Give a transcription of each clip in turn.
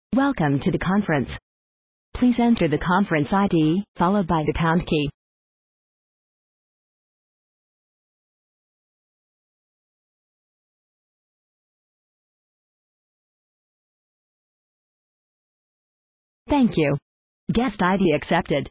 Welcome to the conference. Please enter the conference ID, followed by the pound key. Thank you. Guest ID accepted.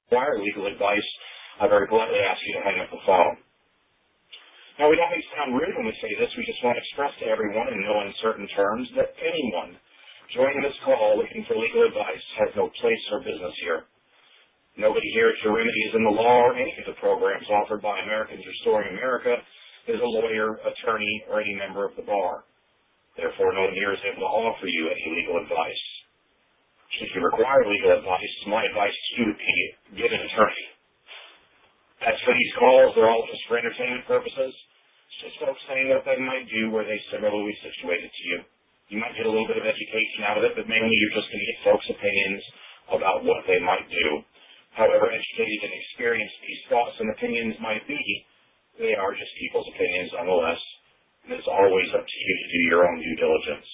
require legal advice, I very politely ask you to hang up the phone. Now, we don't make it sound rude when we say this. We just want to express to everyone in no uncertain terms that anyone joining this call looking for legal advice has no place or business here. Nobody here at Your Remedy is in the law or any of the programs offered by Americans Restoring America is a lawyer, attorney, or any member of the bar. Therefore, no one here is able to offer you any legal advice. Should you require legal advice, my advice to you would be get an attorney. As for these calls, they're all just for entertainment purposes. It's just folks saying what they might do where they similarly situated to you. You might get a little bit of education out of it, but mainly you're just going to get folks' opinions about what they might do. However educated and experienced these thoughts and opinions might be, they are just people's opinions nonetheless, and it's always up to you to do your own due diligence.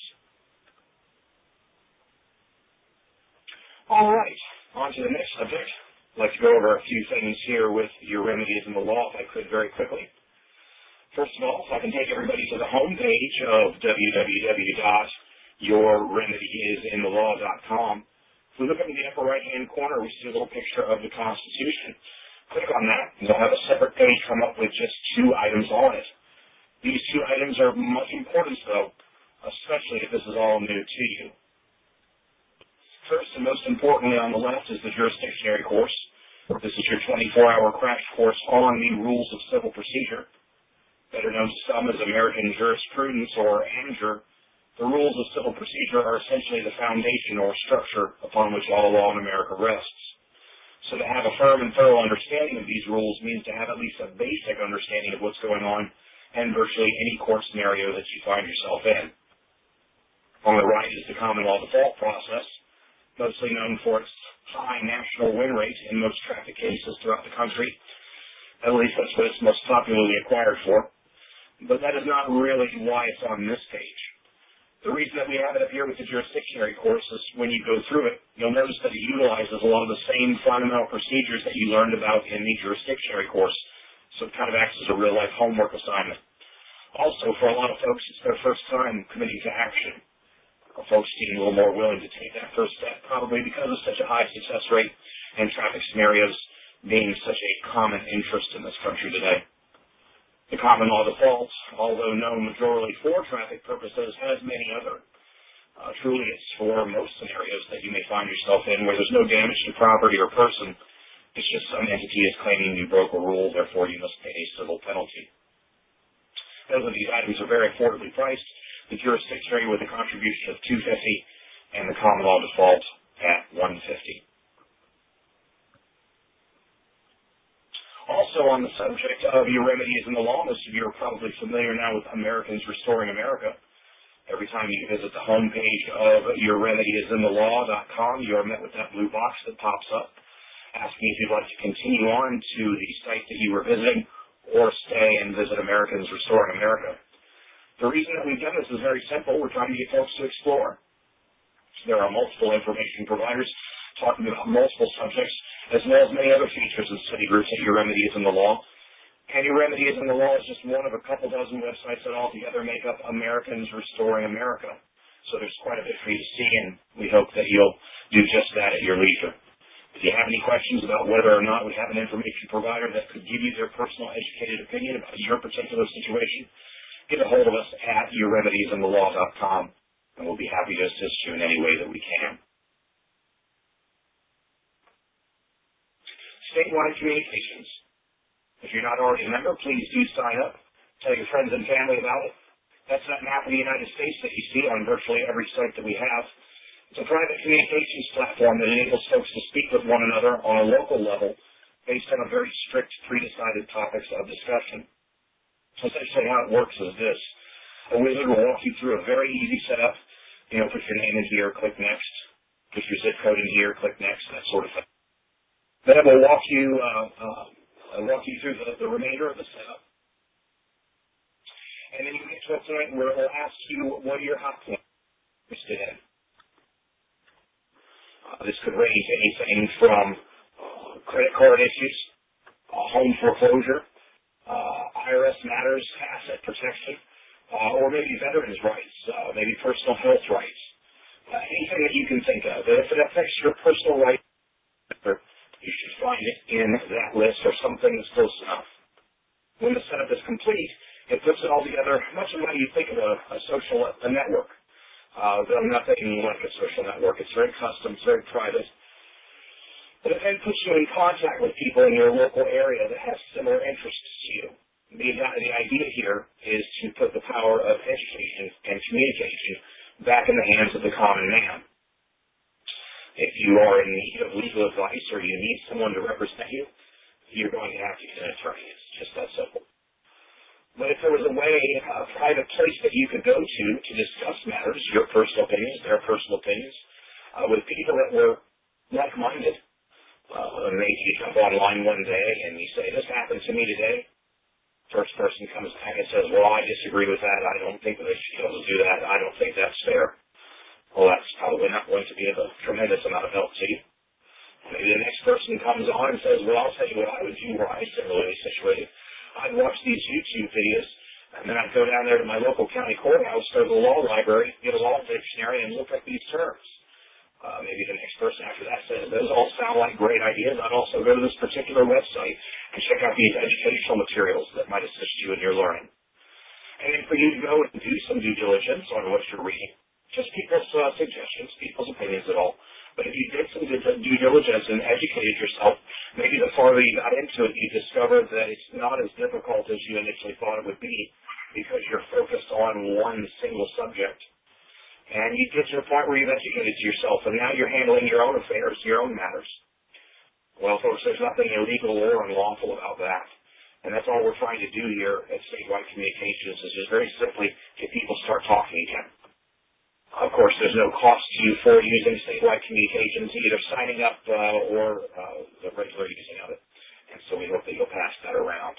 All right, on to the next subject. I'd like to go over a few things here with Your Remedies in the Law, if I could, very quickly. First of all, if I can take everybody to the home page of www.yourremedysinthelaw.com. If we look up in the upper right-hand corner, we see a little picture of the Constitution. Click on that, and you'll have a separate page come up with just 2 items on it. These 2 items are much importance, though, especially if this is all new to you. First and most importantly on the left is the jurisdictionary course. This is your 24-hour crash course on the rules of civil procedure. Better known to some as American jurisprudence, or ANJUR. The rules of civil procedure are essentially the foundation or structure upon which all law in America rests. So to have a firm and thorough understanding of these rules means to have at least a basic understanding of what's going on in virtually any court scenario that you find yourself in. On the right is the common law default process, mostly known for its high national win rate in most traffic cases throughout the country. At least that's what it's most popularly acquired for. But that is not really why it's on this page. The reason that we have it up here with the jurisdictionary course is when you go through it, you'll notice that it utilizes a lot of the same fundamental procedures that you learned about in the jurisdictionary course. So it kind of acts as a real-life homework assignment. Also, for a lot of folks, it's their first time committing to action. Folks getting a little more willing to take that first step, probably because of such a high success rate in traffic scenarios being such a common interest in this country today. The common law default, although known majorly for traffic purposes, has many other. Truly, it's for most scenarios that you may find yourself in where there's no damage to property or person. It's just some entity is claiming you broke a rule, therefore you must pay a civil penalty. Both of these items are very affordably priced. The jurisdictionary with a contribution of $250 and the common law default at $150. Also on the subject of Your Remedies in the Law, most of you are probably familiar now with Americans Restoring America. Every time you visit the homepage of yourremedysinthelaw.com, you are met with that blue box that pops up, asking if you'd like to continue on to the site that you were visiting or stay and visit Americans Restoring America. The reason that we've done this is very simple. We're trying to get folks to explore. There are multiple information providers talking about multiple subjects, as well as many other features and study groups at Your Remedies in the Law. And Your Remedies in the Law is just one of a couple dozen websites that altogether make up Americans Restoring America. So there's quite a bit for you to see, and we hope that you'll do just that at your leisure. If you have any questions about whether or not we have an information provider that could give you their personal educated opinion about your particular situation, get a hold of us at yourremedysinthelaw.com, and we'll be happy to assist you in any way that we can. Statewide communications. If you're not already a member, please do sign up. Tell your friends and family about it. That's that map of the United States that you see on virtually every site that we have. It's a private communications platform that enables folks to speak with one another on a local level based on a very strict pre-decided topics of discussion. Essentially how it works is this. A wizard will walk you through a very easy setup. Put your name in here, click next. Put your zip code in here, click next, that sort of thing. Then it will walk you through the remainder of the setup. And then you get to a point where it will ask you what are your hot points interested in. This could range anything from credit card issues, home foreclosure, IRS matters, asset protection, or maybe veterans' rights, maybe personal health rights, anything that you can think of. If it affects your personal rights, you should find it in that list or something that's close enough. When the setup is complete, it puts it all together much like you think of a social network. Though nothing like a social network. It's very custom, it's very private. But it then puts you in contact with people in your local area that have similar interests to you. The idea here is to put the power of education and communication back in the hands of the common man. If you are in need of legal advice or you need someone to represent you, you're going to have to get an attorney. It's just that simple. But if there was a way, a private place that you could go to discuss matters, your personal opinions, their personal opinions, with people that were like-minded, maybe you jump online one day and you say, this happened to me today. First person comes back and says, well, I disagree with that. I don't think that they should be able to do that. I don't think that's fair. Well, that's probably not going to be of a tremendous amount of help to you. Maybe the next person comes on and says, well, I'll tell you what I would do were I similarly situated. I'd watch these YouTube videos, and then I'd go down there to my local county courthouse or the law library, get a law dictionary, and look at these terms. Maybe the next person after that says, those all sound like great ideas. I'd also go to this particular website and check out these educational materials that might assist you in your learning. And then for you to go and do some due diligence on what you're reading, just people's suggestions, people's opinions at all. But if you did some due diligence and educated yourself, maybe the farther you got into it, you discovered that it's not as difficult as you initially thought it would be because you're focused on one single subject. And you get to a point where you've educated yourself, and now you're handling your own affairs, your own matters. Well, folks, there's nothing illegal or unlawful about that. And that's all we're trying to do here at Statewide Communications is just very simply get people start talking again. Of course, there's no cost to you for using Statewide Communications, either signing up or the regular using of it. And so we hope that you'll pass that around.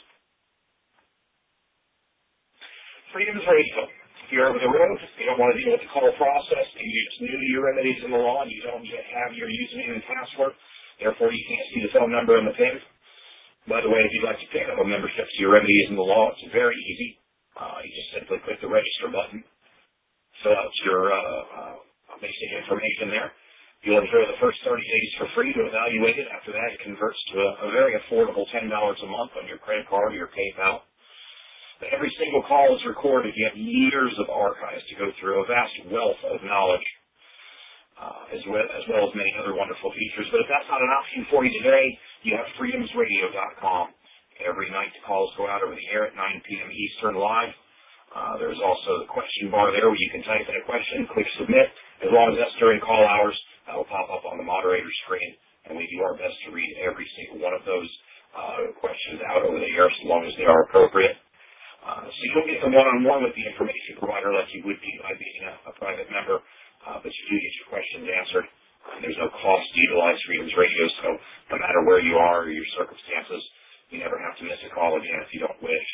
Freedoms Radio. If you're over the road, if you don't want to deal with the call process, maybe you're just new to your remedies in the law and you don't yet have your username and password, therefore you can't see the phone number and the PIN. By the way, if you'd like to pick up a membership to your remedies in the law, it's very easy. You just simply click the register button, fill out your basic information there. You'll enjoy the first 30 days for free to evaluate it. After that, it converts to a very affordable $10 a month on your credit card or your PayPal. But every single call is recorded. You have years of archives to go through, a vast wealth of knowledge, as well as many other wonderful features. But if that's not an option for you today, you have freedomsradio.com. Every night the calls go out over the air at 9 p.m. Eastern live. There's also the question bar there where you can type in a question, click submit. As long as that's during call hours, that will pop up on the moderator screen, and we do our best to read every single one of those questions out over the air so long as they are appropriate. So you don't get the one-on-one with the information provider like you would be by being a private member, but you do get your questions answered. There's no cost to utilize Freedoms Radio, so no matter where you are or your circumstances, you never have to miss a call again if you don't wish.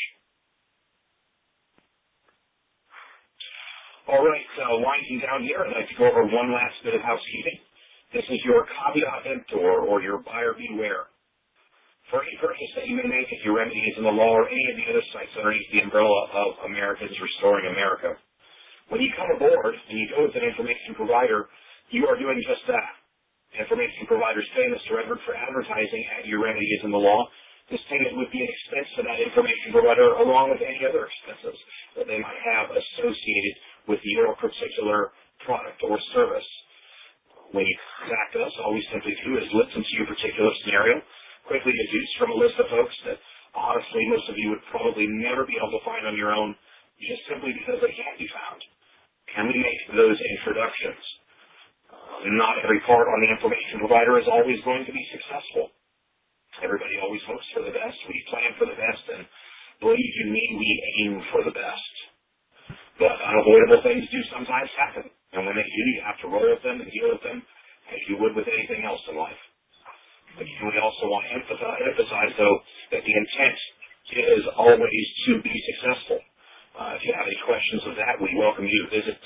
All right, winding down here, I'd like to go over one last bit of housekeeping. This is your caveat emptor, or your buyer beware. For any purchase that you may make at your remedies in the law or any of the other sites underneath the umbrella of Americans Restoring America, when you come aboard and you go with an information provider, you are doing just that. Information providers pay Mr. Edward for advertising at your remedies in the law. This payment would be an expense to that information provider along with any other expenses that they might have associated with your particular product or service. When you contact us, all we simply do is listen to your particular scenario, quickly deduce from a list of folks that honestly most of you would probably never be able to find on your own just simply because they can't be found. Can we make those introductions? Not every part on the information provider is always going to be successful. Everybody always hopes for the best. We plan for the best, and believe you me, we aim for the best. But unavoidable things do sometimes happen, and when they do, you have to roll with them and deal with them as you would with anything else in life. But we also want to emphasize, though, that the intent is always to be successful. If you have any questions of that, we welcome you to visit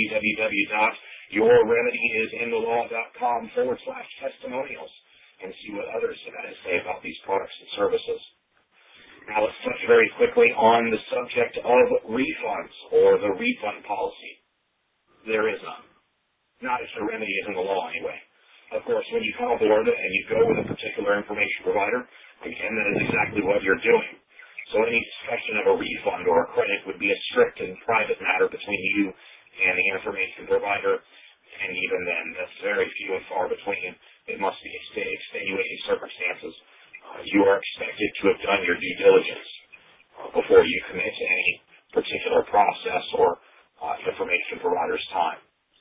www.yourremedyisinthe.com/testimonials and see what others have had to say about these products and services. Now let's touch very quickly on the subject of refunds or the refund policy. There is none. Not if the remedy is in the law anyway. Of course, when you come aboard and you go with a particular information provider, again, that is exactly what you're doing. So any discussion of a refund or a credit would be a strict and private matter between you and the information provider, and even then, that's very few and far between. It must be extenuating circumstances. You are expected to have done your due diligence before you commit to any particular process or information provider's time.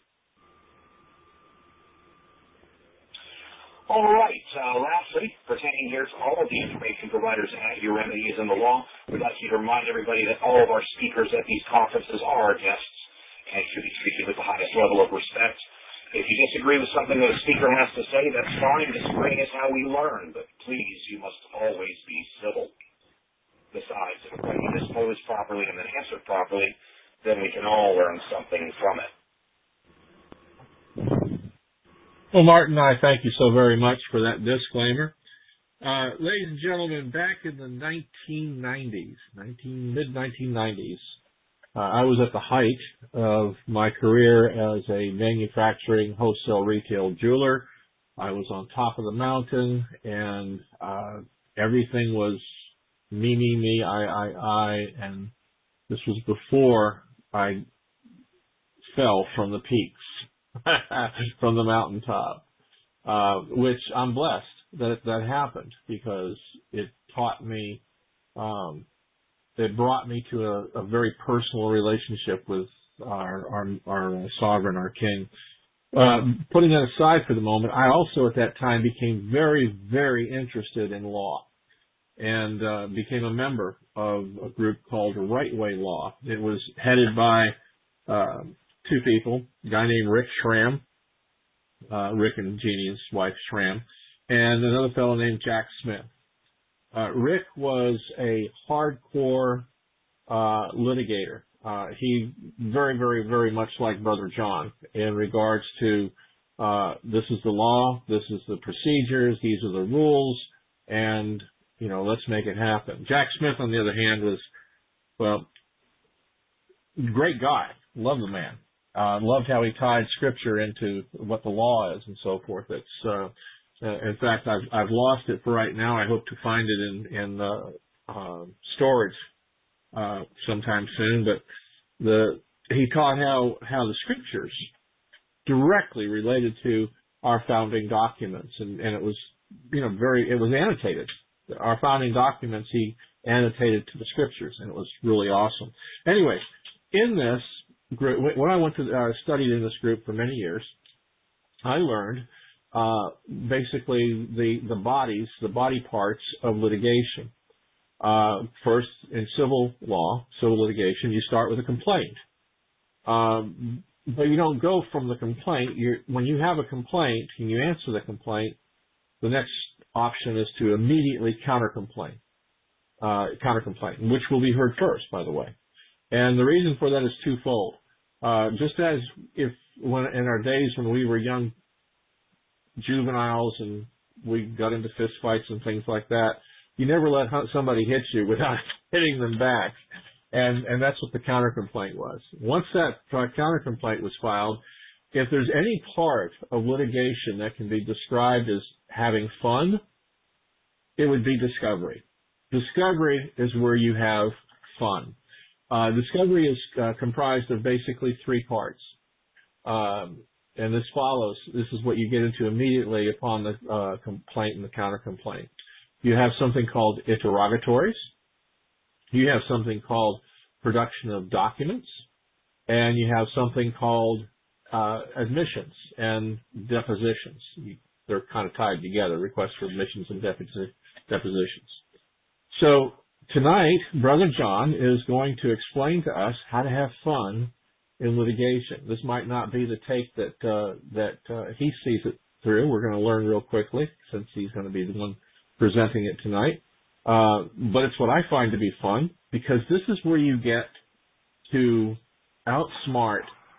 All right. Lastly, pertaining here to all of the information providers at your remedies in the law, we'd like you to remind everybody that all of our speakers at these conferences are our guests and should be treated with the highest level of respect. If you disagree with something that a speaker has to say, that's fine. Disagreeing is how we learn, but please, you must always be civil. Besides, if a question is posed properly and then answered properly, then we can all learn something from it. Well, Martin, I thank you so very much for that disclaimer. Ladies and gentlemen, back in the mid-1990s, I was at the height of my career as a manufacturing wholesale retail jeweler. I was on top of the mountain, and everything was me, I, and this was before I fell from the peaks. From the mountaintop, which I'm blessed that happened, because it taught me, it brought me to a very personal relationship with our sovereign, our king. Putting that aside for the moment, I also at that time became very, very interested in law, and became a member of a group called Right Way Law. It was headed by two people, a guy named Rick Schramm, Rick and Jeannie's wife Schramm, and another fellow named Jack Smith. Rick was a hardcore litigator. He very, very, very much like Brother John in regards to this is the law, this is the procedures, these are the rules, and, let's make it happen. Jack Smith, on the other hand, was, well, great guy. Loved the man. Loved how he tied scripture into what the law is and so forth. It's, in fact, I've lost it for right now. I hope to find it in storage, sometime soon. But he taught how the scriptures directly related to our founding documents, and it was, it was annotated. Our founding documents, he annotated to the scriptures, and it was really awesome. Anyway, in this group, when I went to studied in this group for many years, I learned basically the body parts of litigation. First, in civil law, civil litigation, you start with a complaint, but you don't go from the complaint. When you have a complaint and you answer the complaint, the next option is to immediately counter-complaint, which will be heard first, by the way. And the reason for that is twofold. Just as when in our days when we were young juveniles and we got into fist fights and things like that, you never let somebody hit you without hitting them back. And that's what the counter-complaint was. Once that counter-complaint was filed, if there's any part of litigation that can be described as having fun, it would be discovery. Discovery is where you have fun. Discovery is comprised of basically three parts. And this follows. This is what you get into immediately upon the complaint and the counter-complaint. You have something called interrogatories. You have something called production of documents. And you have something called admissions and depositions. They're kind of tied together, requests for admissions and depositions. So tonight, Brother John is going to explain to us how to have fun in litigation. This might not be the take that he sees it through. We're going to learn real quickly since he's going to be the one presenting it tonight. But it's what I find to be fun, because this is where you get to outsmart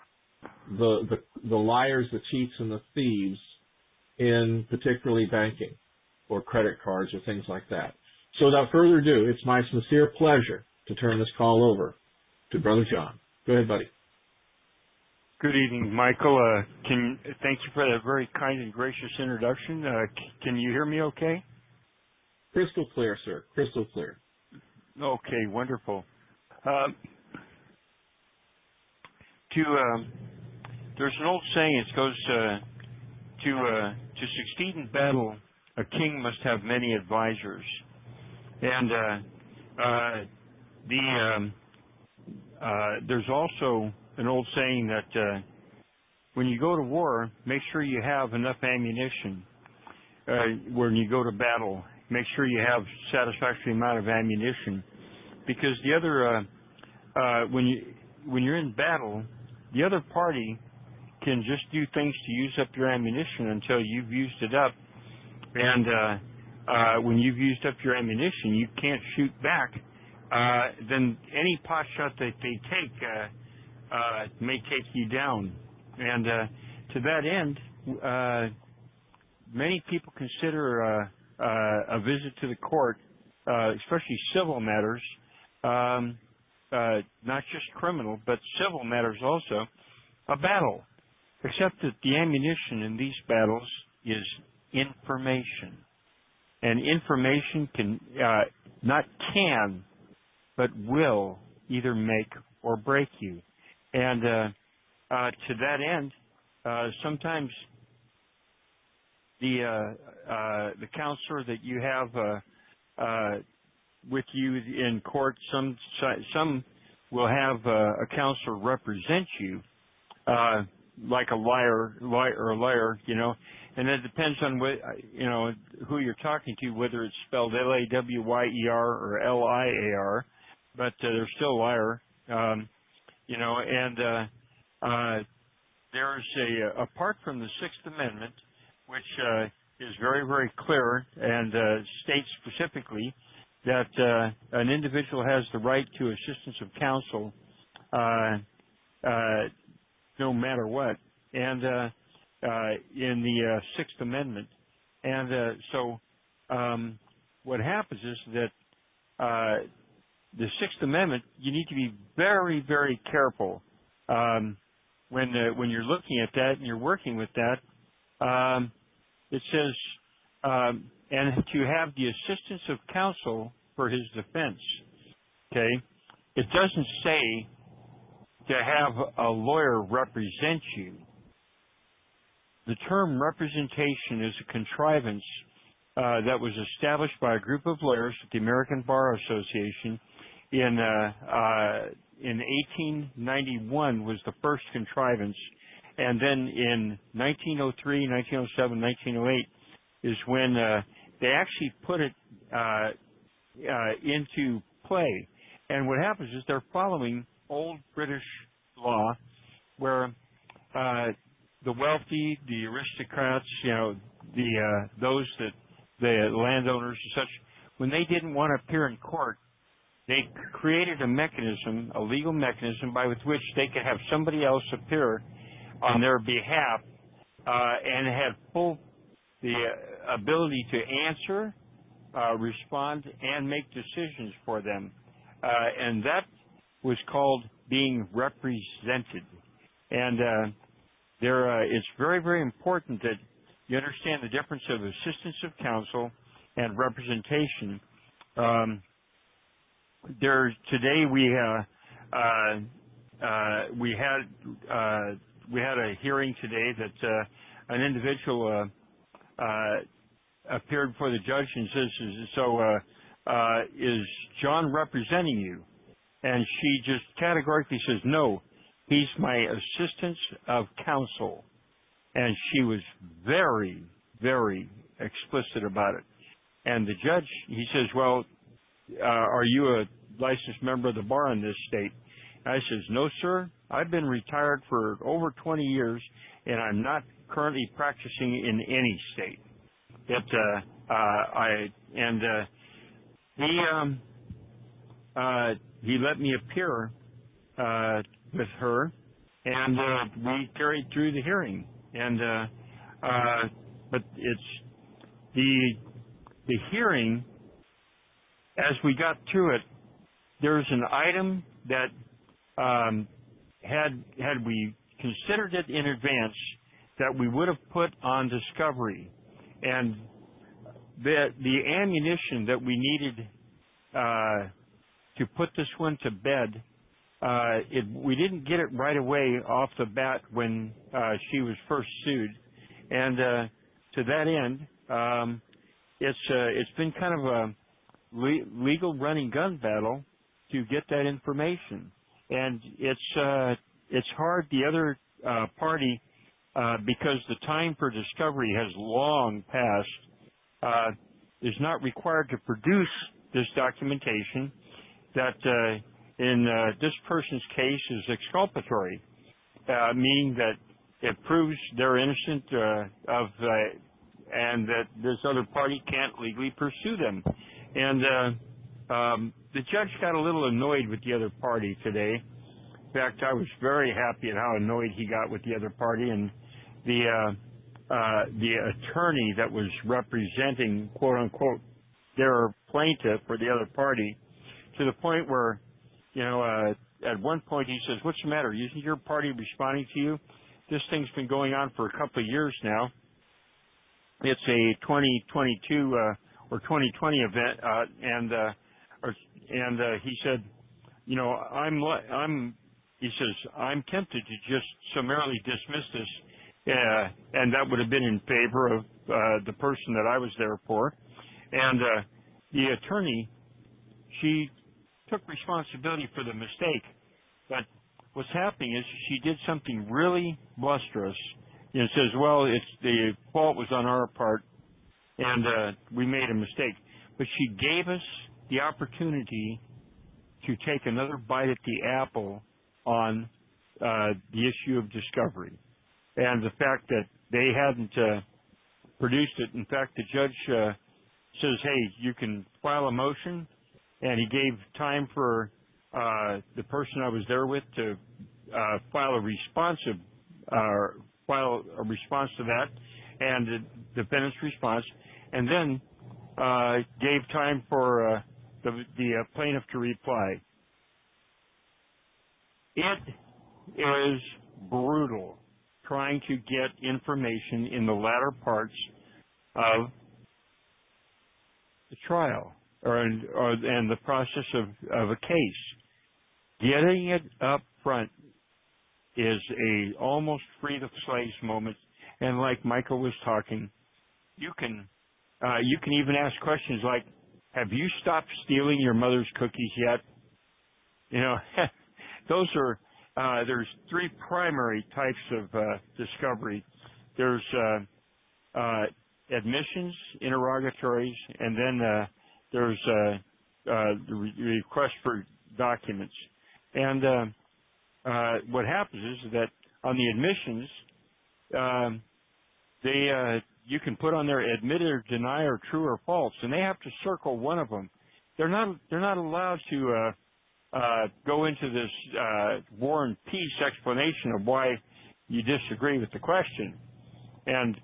the liars, the cheats, and the thieves in particularly banking or credit cards or things like that. So without further ado, it's my sincere pleasure to turn this call over to Brother John. Go ahead, buddy. Good evening, Michael. Thank you for that very kind and gracious introduction. Can you hear me okay? Crystal clear, sir. Crystal clear. Okay, wonderful. There's an old saying. It goes to succeed in battle, a king must have many advisors. And there's also an old saying that when you go to war, make sure you have enough ammunition. When you go to battle, make sure you have satisfactory amount of ammunition, because the other when you're in battle, the other party can just do things to use up your ammunition until you've used it up, and when you've used up your ammunition, you can't shoot back. Then any pot shot that they take may take you down. And to that end, many people consider a visit to the court, especially civil matters, not just criminal, but civil matters also, a battle. Except that the ammunition in these battles is information. And information but will either make or break you. And to that end, sometimes the counselor that you have with you in court, some will have a counselor represent you, like a lawyer, you know, and it depends on what, you know, who you're talking to, whether it's spelled L-A-W-Y-E-R or L-I-A-R, but they're still a liar, you know, and there's apart from the Sixth Amendment, which is very, very clear and states specifically that an individual has the right to assistance of counsel no matter what, and in the Sixth Amendment. And so what happens is that the Sixth Amendment, you need to be very, very careful when you're looking at that and you're working with that. It says, and to have the assistance of counsel for his defense. Okay? It doesn't say to have a lawyer represent you. The term representation is a contrivance that was established by a group of lawyers at the American Bar Association in 1891 was the first contrivance, and then in 1903, 1907, 1908 is when they actually put it into play. And what happens is they're following old British law, where the wealthy, the aristocrats, you know, the landowners and such, when they didn't want to appear in court, they created a mechanism, a legal mechanism, by which they could have somebody else appear on their behalf and have the ability to answer, respond, and make decisions for them. And that was called being represented. And it's very, very important that you understand the difference of assistance of counsel and representation. Today we had a hearing today that an individual appeared before the judge and says, is John representing you? And she just categorically says, no, he's my assistant of counsel. And she was very, very explicit about it. And the judge, he says, well, are you a licensed member of the bar in this state? And I says, no, sir. I've been retired for over 20 years, and I'm not currently practicing in any state. He let me appear with her, and we carried through the hearing. And but it's the hearing. As we got through it, there's an item that had we considered it in advance that we would have put on discovery, and the ammunition that we needed to put this one to bed, we didn't get it right away off the bat when she was first sued, and to that end, it's been kind of a legal running gun battle to get that information, and it's hard. The other party, because the time for discovery has long passed, is not required to produce this documentation that in this person's case is exculpatory, meaning that it proves they're innocent and that this other party can't legally pursue them. And the judge got a little annoyed with the other party today. In fact, I was very happy at how annoyed he got with the other party, and the attorney that was representing, quote unquote, their plaintiff or the other party, to the point where, at one point he says, "What's the matter? Isn't your party responding to you? This thing's been going on for a couple of years now. It's a 2022 or 2020 event," and he said, he says, "I'm tempted to just summarily dismiss this," and that would have been in favor of the person that I was there for. And the attorney, she took responsibility for the mistake, but what's happening is she did something really blusterous. It says, "Well, the fault was on our part, and we made a mistake." But she gave us the opportunity to take another bite at the apple on the issue of discovery, and the fact that they hadn't produced it. In fact, the judge says, "Hey, you can file a motion," and he gave time for the person I was there with to file a response to that and the defendant's response, and then gave time for the plaintiff to reply. It is brutal trying to get information in the latter parts of the trial and the process of a case. Getting it up front is a almost free the slaves moment, and like Michael was talking, you can even ask questions like, "Have you stopped stealing your mother's cookies yet?" Those are there's three primary types of discovery. There's admissions, interrogatories, and then there's the request for documents. And what happens is that on the admissions, you can put on there admitted or deny or true or false, and they have to circle one of them. They're not allowed to go into this war and peace explanation of why you disagree with the question. And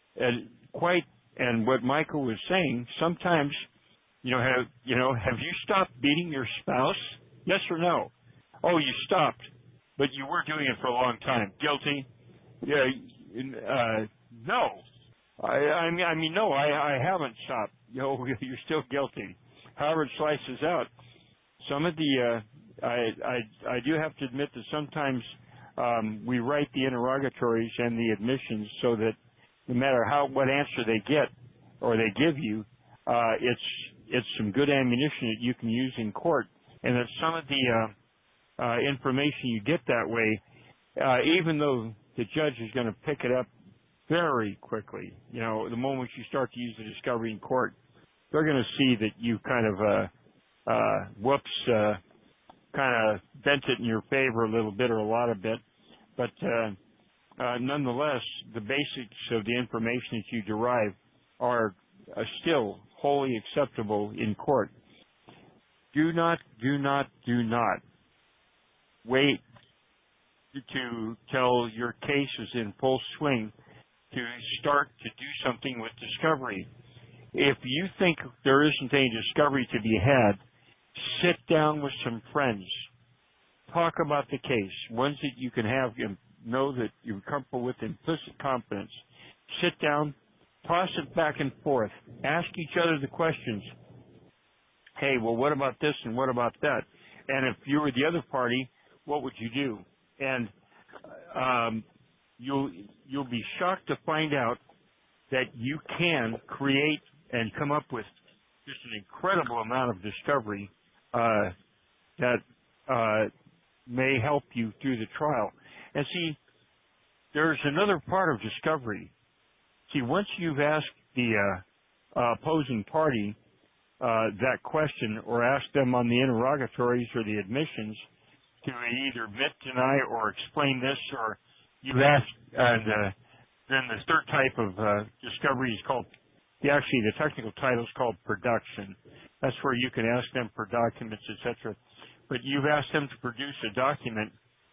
what Michael was saying, sometimes, have you stopped beating your spouse? Yes or no? Oh, you stopped, but you were doing it for a long time. Guilty? Yeah. No. No, I haven't stopped. You're still guilty. However it slices out. Some of the, I do have to admit that sometimes we write the interrogatories and the admissions so that no matter what answer they get or they give you, it's some good ammunition that you can use in court, and that some of the information you get that way, even though the judge is going to pick it up very quickly, the moment you start to use the discovery in court, they're going to see that you kind of kind of bent it in your favor a little bit or a lot of bit. But nonetheless, the basics of the information that you derive are still wholly acceptable in court. Do not wait to till your case is in full swing to start to do something with discovery. If you think there isn't any discovery to be had, sit down with some friends. Talk about the case, ones that you can have know that you're comfortable with implicit confidence. Sit down, toss it back and forth, ask each other the questions. Hey, well, what about this and what about that? And if you were the other party, what would you do? And you'll be shocked to find out that you can create and come up with just an incredible amount of discovery that may help you through the trial. And see, there's another part of discovery. See, once you've asked the opposing party that question or asked them on the interrogatories or the admissions to either admit, deny, or explain this, or you've asked, and then the third type of discovery is called, actually the technical title is called production. That's where you can ask them for documents, etc. But you've asked them to produce a document,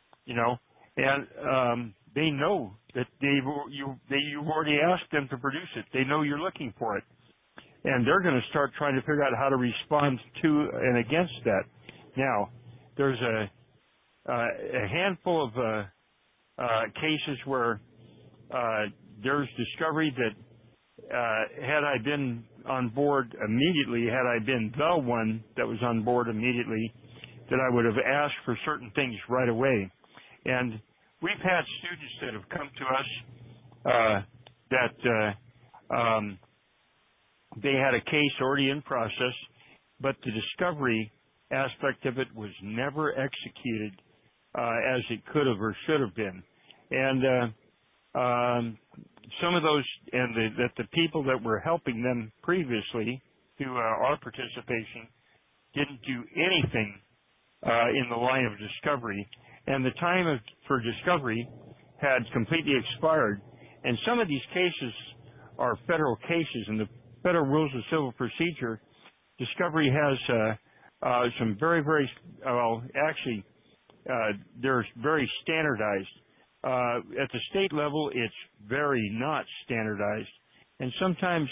and they know that you've already asked them to produce it. They know you're looking for it. And they're going to start trying to figure out how to respond to and against that. Now, there's a handful of cases where there's discovery that had I been on board immediately, had I been the one that was on board immediately, that I would have asked for certain things right away. And we've had students that have come to us that they had a case already in process, but the discovery aspect of it was never executed as it could have or should have been. And some of those, and that the people that were helping them previously through our participation didn't do anything in the line of discovery, and the time for discovery had completely expired. And some of these cases are federal cases, and the Federal Rules of Civil Procedure, discovery has some very, very, well, actually, they're very standardized. At the state level, it's very not standardized. And sometimes,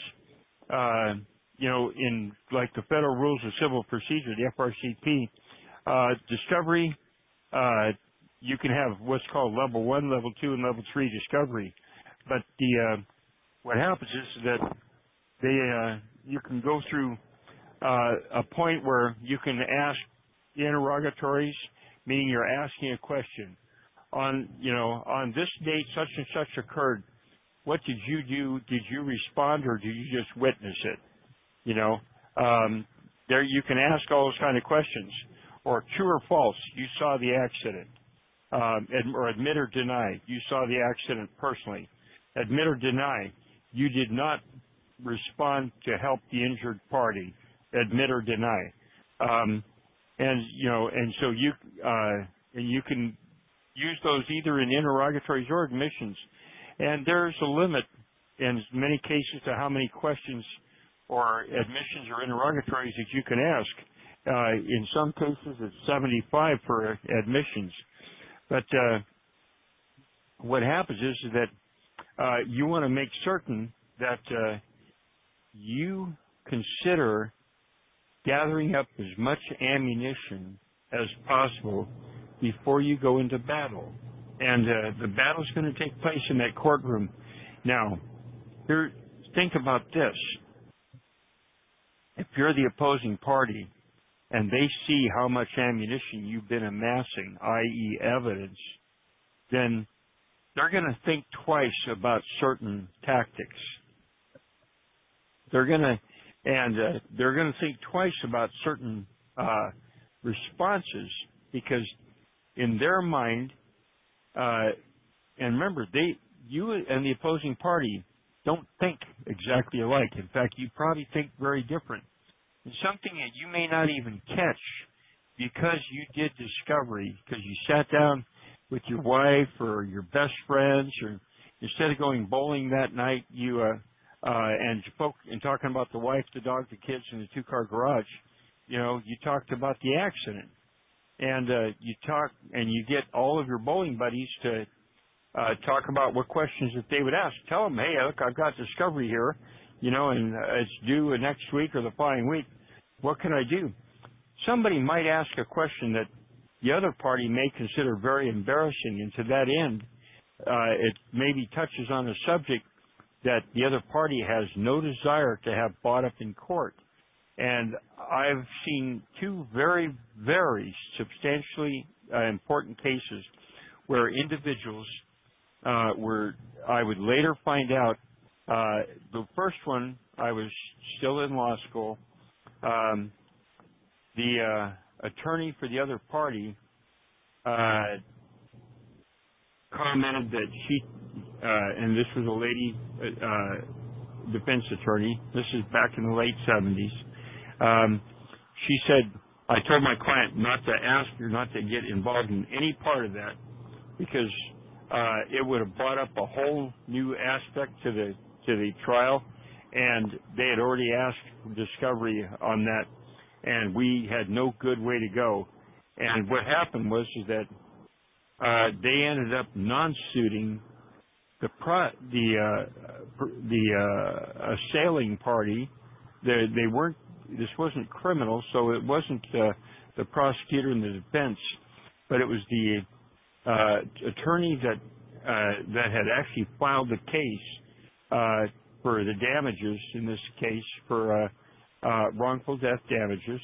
in like the Federal Rules of Civil Procedure, the FRCP, discovery, you can have what's called level 1, level 2, and level 3 discovery. But what happens is that you can go through a point where you can ask interrogatories, meaning you're asking a question. On this date, such and such occurred. What did you do? Did you respond, or did you just witness it? There you can ask all those kind of questions. Or true or false, you saw the accident. Or admit or deny, you saw the accident personally. Admit or deny, you did not respond to help the injured party. Admit or deny. And so you can use those either in interrogatories or admissions. And there's a limit in many cases to how many questions or admissions or interrogatories that you can ask. In some cases, it's 75 for admissions. But what happens is that you want to make certain that you consider gathering up as much ammunition as possible before you go into battle. And the battle's going to take place in that courtroom. Now, think about this. If you're the opposing party and they see how much ammunition you've been amassing, i.e. evidence, then they're going to think twice about certain tactics. They're going to think twice about certain responses, because in their mind, and remember, you and the opposing party don't think exactly alike. In fact, you probably think very different. And something that you may not even catch because you did discovery, because you sat down with your wife or your best friends, or instead of going bowling that night, you and talking about the wife, the dog, the kids, and the two-car garage, you talked about the accident. And you get all of your bowling buddies to talk about what questions that they would ask. Tell them, hey, look, I've got discovery here, and it's due next week or the following week. What can I do? Somebody might ask a question that the other party may consider very embarrassing, and to that end, it maybe touches on a subject that the other party has no desire to have brought up in court. And I've seen two very, very substantially important cases where individuals were, I would later find out, the first one, I was still in law school, the attorney for the other party commented that she, and this was a lady defense attorney, this is back in the late 70s, she said, I told my client not to ask her not to get involved in any part of that because it would have brought up a whole new aspect to the trial, and they had already asked for discovery on that, and we had no good way to go. And what happened was is that they ended up non-suiting the assailing party. They weren't. This wasn't criminal, so it wasn't the prosecutor and the defense, but it was the attorney that had actually filed the case for the damages. In this case, for wrongful death damages.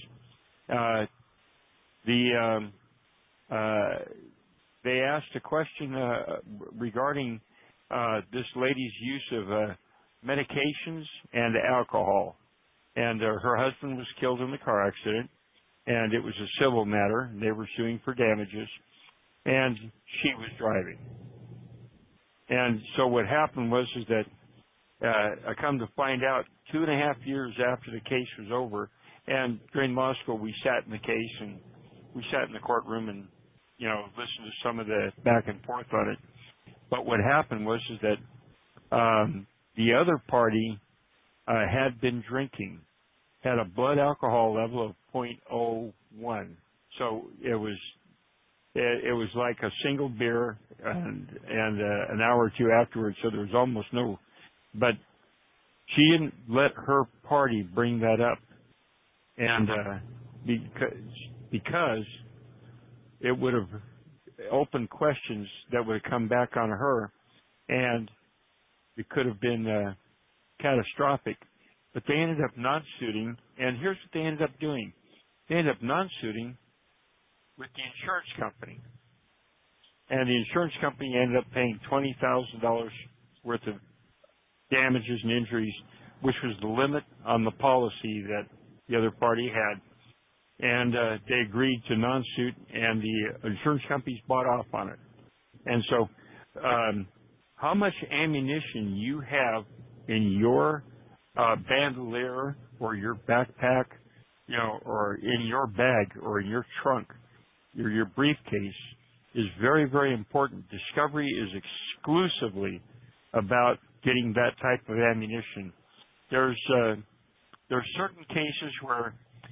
They asked a question regarding this lady's use of medications and alcohol. And her husband was killed in the car accident, and it was a civil matter. They were suing for damages, and she was driving. And so what happened was is that I come to find out 2.5 years after the case was over, and during law school we sat in the case and we sat in the courtroom and listened to some of the back and forth on it. But what happened was is that the other party had been drinking, had a blood alcohol level of 0.01. So it was like a single beer and an hour or two afterwards. So there was almost no. But she didn't let her party bring that up, and because it would have opened questions that would have come back on her, and it could have been catastrophic. But they ended up non-suiting, and here's what they ended up doing. They ended up non-suiting with the insurance company. And the insurance company ended up paying $20,000 worth of damages and injuries, which was the limit on the policy that the other party had. And they agreed to non-suit, and the insurance companies bought off on it. And so how much ammunition you have in your bandolier or your backpack, or in your bag or in your trunk, your briefcase, is very, very important. Discovery is exclusively about getting that type of ammunition. There's certain cases where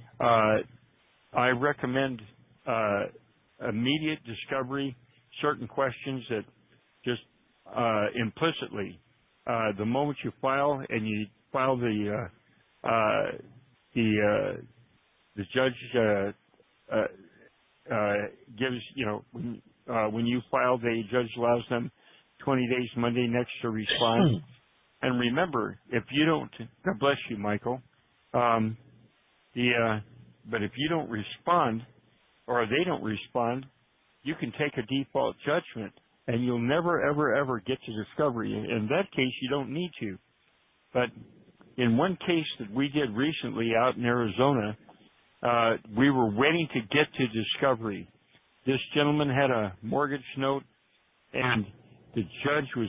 I recommend immediate discovery, certain questions that just implicitly, the moment you file and you file the judge gives, when you file, the judge allows them 20 days Monday next to respond. And remember, if you don't, God bless you, Michael, but if you don't respond or they don't respond, you can take a default judgment and you'll never, ever, ever get to discovery. In that case, you don't need to. But in one case that we did recently out in Arizona, we were waiting to get to discovery. This gentleman had a mortgage note, and the judge was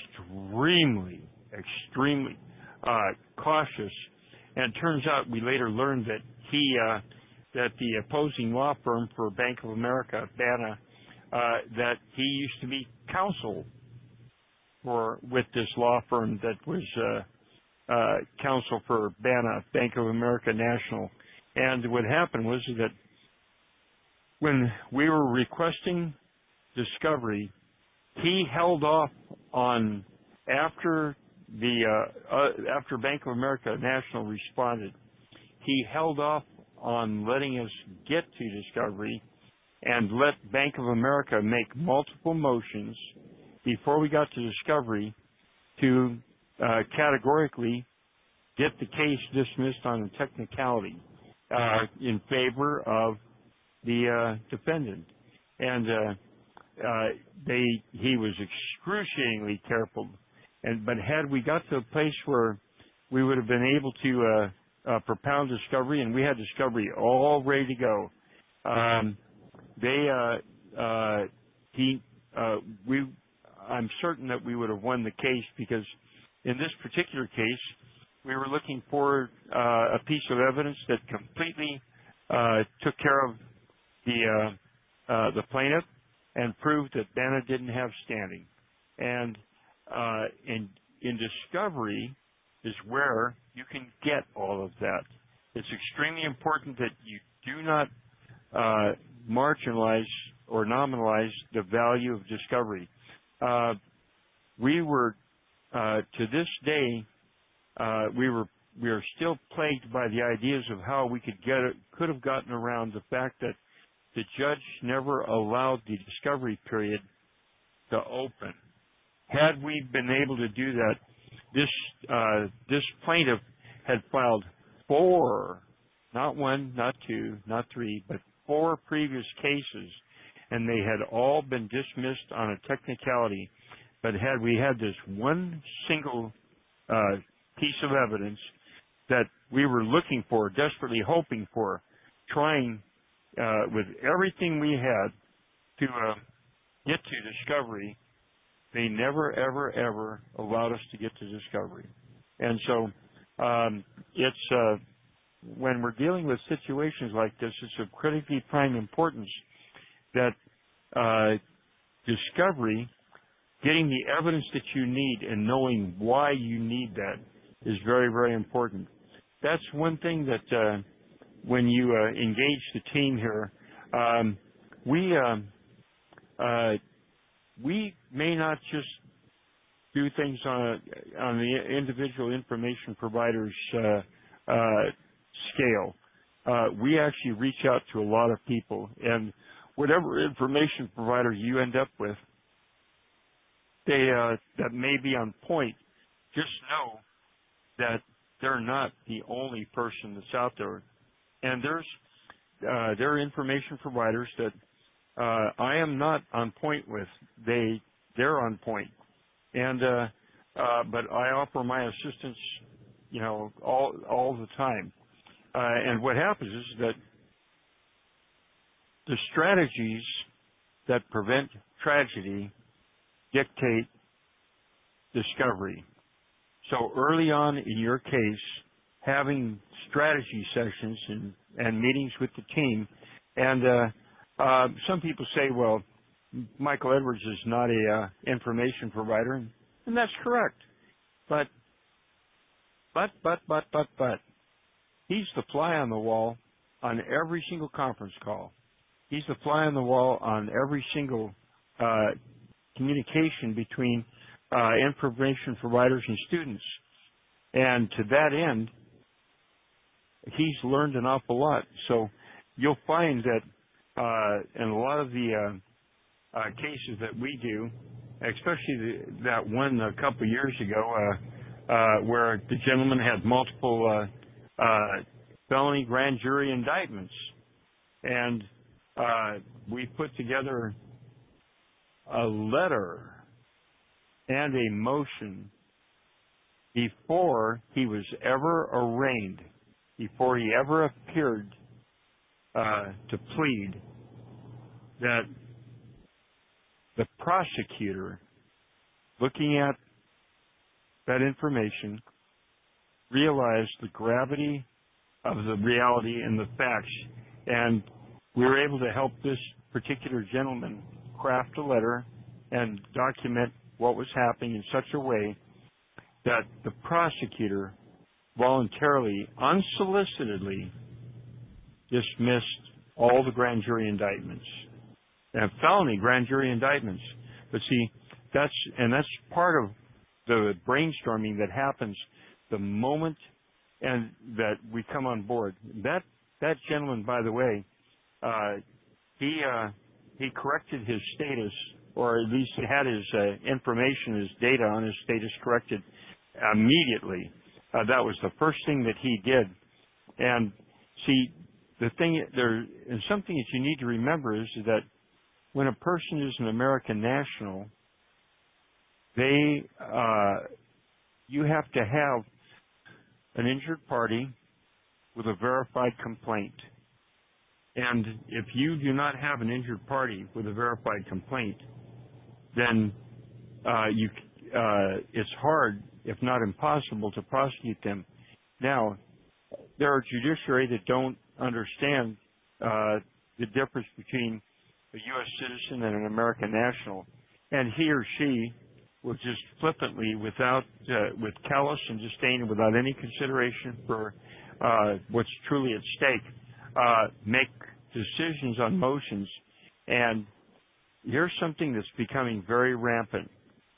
extremely cautious. And it turns out we later learned that that the opposing law firm for Bank of America, BANA, that he used to be counsel with this law firm that was counsel for BANA, Bank of America National. And what happened was that when we were requesting discovery, he held off on after Bank of America National responded. He held off on letting us get to discovery and let Bank of America make multiple motions before we got to discovery to categorically get the case dismissed on a technicality in favor of the defendant. And he was excruciatingly careful. But had we got to a place where we would have been able to propound discovery, and we had discovery all ready to go, I'm certain that we would have won the case, because in this particular case, we were looking for a piece of evidence that completely took care of the plaintiff and proved that Banna didn't have standing. And in discovery is where you can get all of that. It's extremely important that you do not marginalize or nominalize the value of discovery. We were, to this day, we are still plagued by the ideas of how we could have gotten around the fact that the judge never allowed the discovery period to open. Had we been able to do that, this plaintiff had filed 4, not 1, not 2, not 3, but 4 previous cases, and they had all been dismissed on a technicality. But had we had this one single piece of evidence that we were looking for, desperately hoping for, trying with everything we had to get to discovery, they never, ever, ever allowed us to get to discovery. And so it's when we're dealing with situations like this, it's of critically prime importance that discovery, getting the evidence that you need and knowing why you need that is very, very important. That's one thing that when you engage the team here, we may not just do things on the individual information provider's scale. We actually reach out to a lot of people, and whatever information provider you end up with, that may be on point, just know that they're not the only person that's out there. And there are information providers that I am not on point with. They're on point, and but I offer my assistance, all the time. And what happens is that the strategies that prevent tragedy dictate discovery. So early on in your case, having strategy sessions and meetings with the team, and some people say, well, Michael Edwards is not a information provider, and that's correct. But he's the fly on the wall on every single conference call. He's the fly on the wall on every single communication between information providers and students. And to that end, he's learned an awful lot. So you'll find that in a lot of the cases that we do, especially that one a couple of years ago where the gentleman had multiple felony grand jury indictments, and we put together a letter and a motion before he was ever arraigned, before he ever appeared to plead, that the prosecutor, looking at that information, realized the gravity of the reality and the facts, and we were able to help this particular gentleman craft a letter and document what was happening in such a way that the prosecutor voluntarily, unsolicitedly dismissed all the grand jury indictments and felony grand jury indictments. But see, that's part of the brainstorming that happens the moment and that we come on board. That gentleman, by the way, he corrected his status or at least had his information, his data on his status corrected immediately. That was the first thing that he did. And see, the thing there, and something that you need to remember is that when a person is an American national, you have to have an injured party with a verified complaint. And if you do not have an injured party with a verified complaint, then it's hard, if not impossible, to prosecute them. Now, there are judiciary that don't understand the difference between a U.S. citizen and an American national, and he or she will just flippantly, with callous and disdain and without any consideration for what's truly at stake, make decisions on motions. And here's something that's becoming very rampant.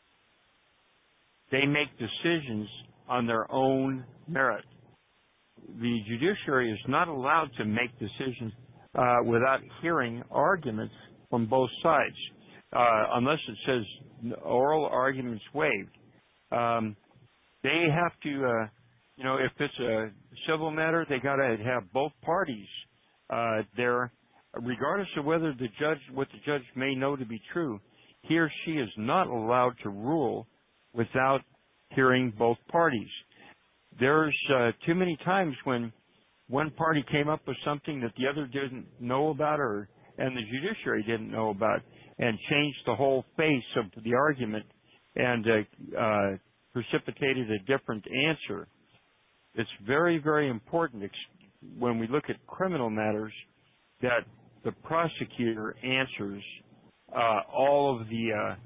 They make decisions on their own merit. The judiciary is not allowed to make decisions without hearing arguments from both sides, unless it says oral arguments waived. They have to, if it's a civil matter, they got to have both parties there, regardless of whether what the judge may know to be true. He or she is not allowed to rule without hearing both parties. There's too many times when one party came up with something that the other didn't know about, and the judiciary didn't know about, and changed the whole face of the argument and precipitated a different answer. It's very, very important when we look at criminal matters that the prosecutor answers all of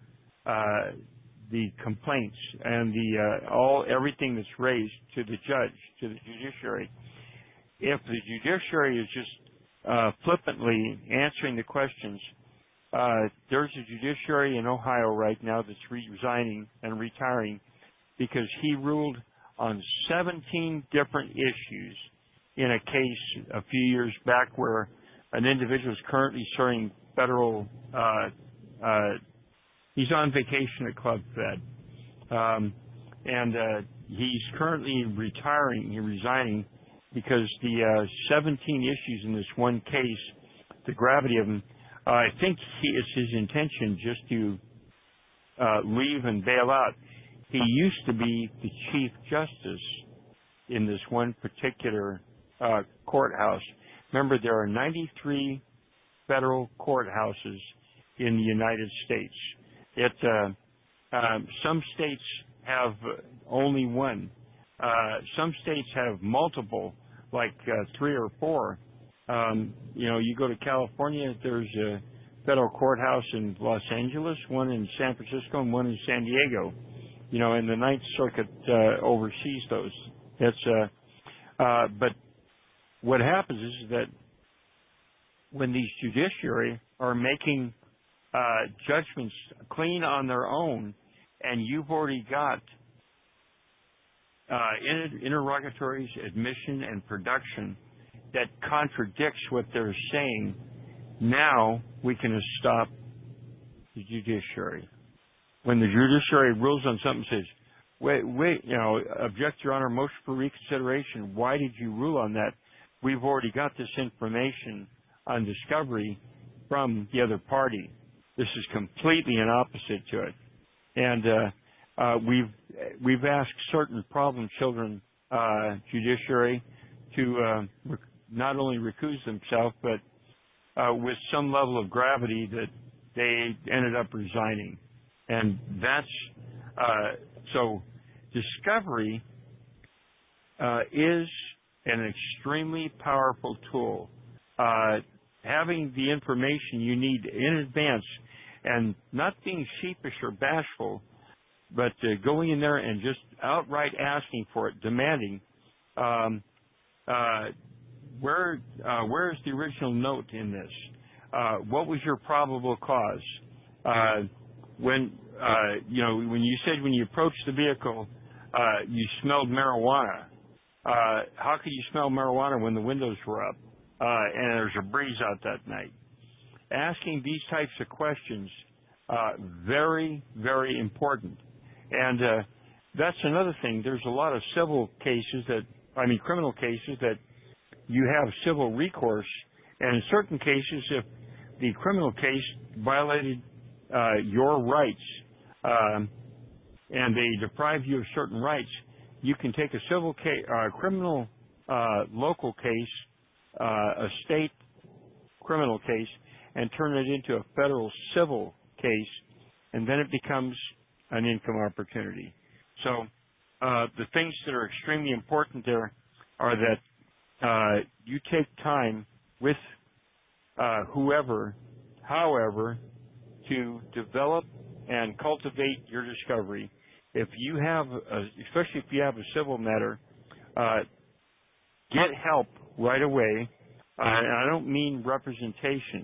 the complaints and everything that's raised to the judge, to the judiciary. If the judiciary is just flippantly answering the questions, there's a judiciary in Ohio right now that's resigning and retiring because he ruled on 17 different issues in a case a few years back where an individual is currently serving federal, he's on vacation at Club Fed. And he's currently resigning because the 17 issues in this one case, the gravity of them, I think it's his intention just to leave and bail out. He used to be the Chief Justice in this one particular courthouse. Remember, there are 93 federal courthouses in the United States. Some states have only one. Some states have multiple, like 3 or 4. You go to California, there's a federal courthouse in Los Angeles, one in San Francisco, and one in San Diego. And the Ninth Circuit oversees those. But what happens is that when these judiciary are making judgments clean on their own, and you've already got interrogatories, admission, and production that contradicts what they're saying, now we can stop the judiciary. When the judiciary rules on something and says, wait, object, Your Honor, motion for reconsideration, why did you rule on that? We've already got this information on discovery from the other party. This is completely an opposite to it. And we've asked certain problem children judiciary to not only recuse themselves, but with some level of gravity that they ended up resigning. And that's so discovery is an extremely powerful tool. Having the information you need in advance and not being sheepish or bashful, but going in there and just outright asking for it, demanding, where is the original note in this? What was your probable cause? When you said when you approached the vehicle, you smelled marijuana. How could you smell marijuana when the windows were up and there's a breeze out that night? Asking these types of questions Very, very important. And that's another thing. There's a lot of criminal cases that you have civil recourse, and in certain cases, if the criminal case violated your rights and they deprive you of certain rights, you can take a civil case, criminal local case, a state criminal case, and turn it into a federal civil case, and then it becomes an income opportunity. So the things that are extremely important there are that you take time with however, to develop and cultivate your discovery. If you have, especially if you have a civil matter, get help right away. And I don't mean representation.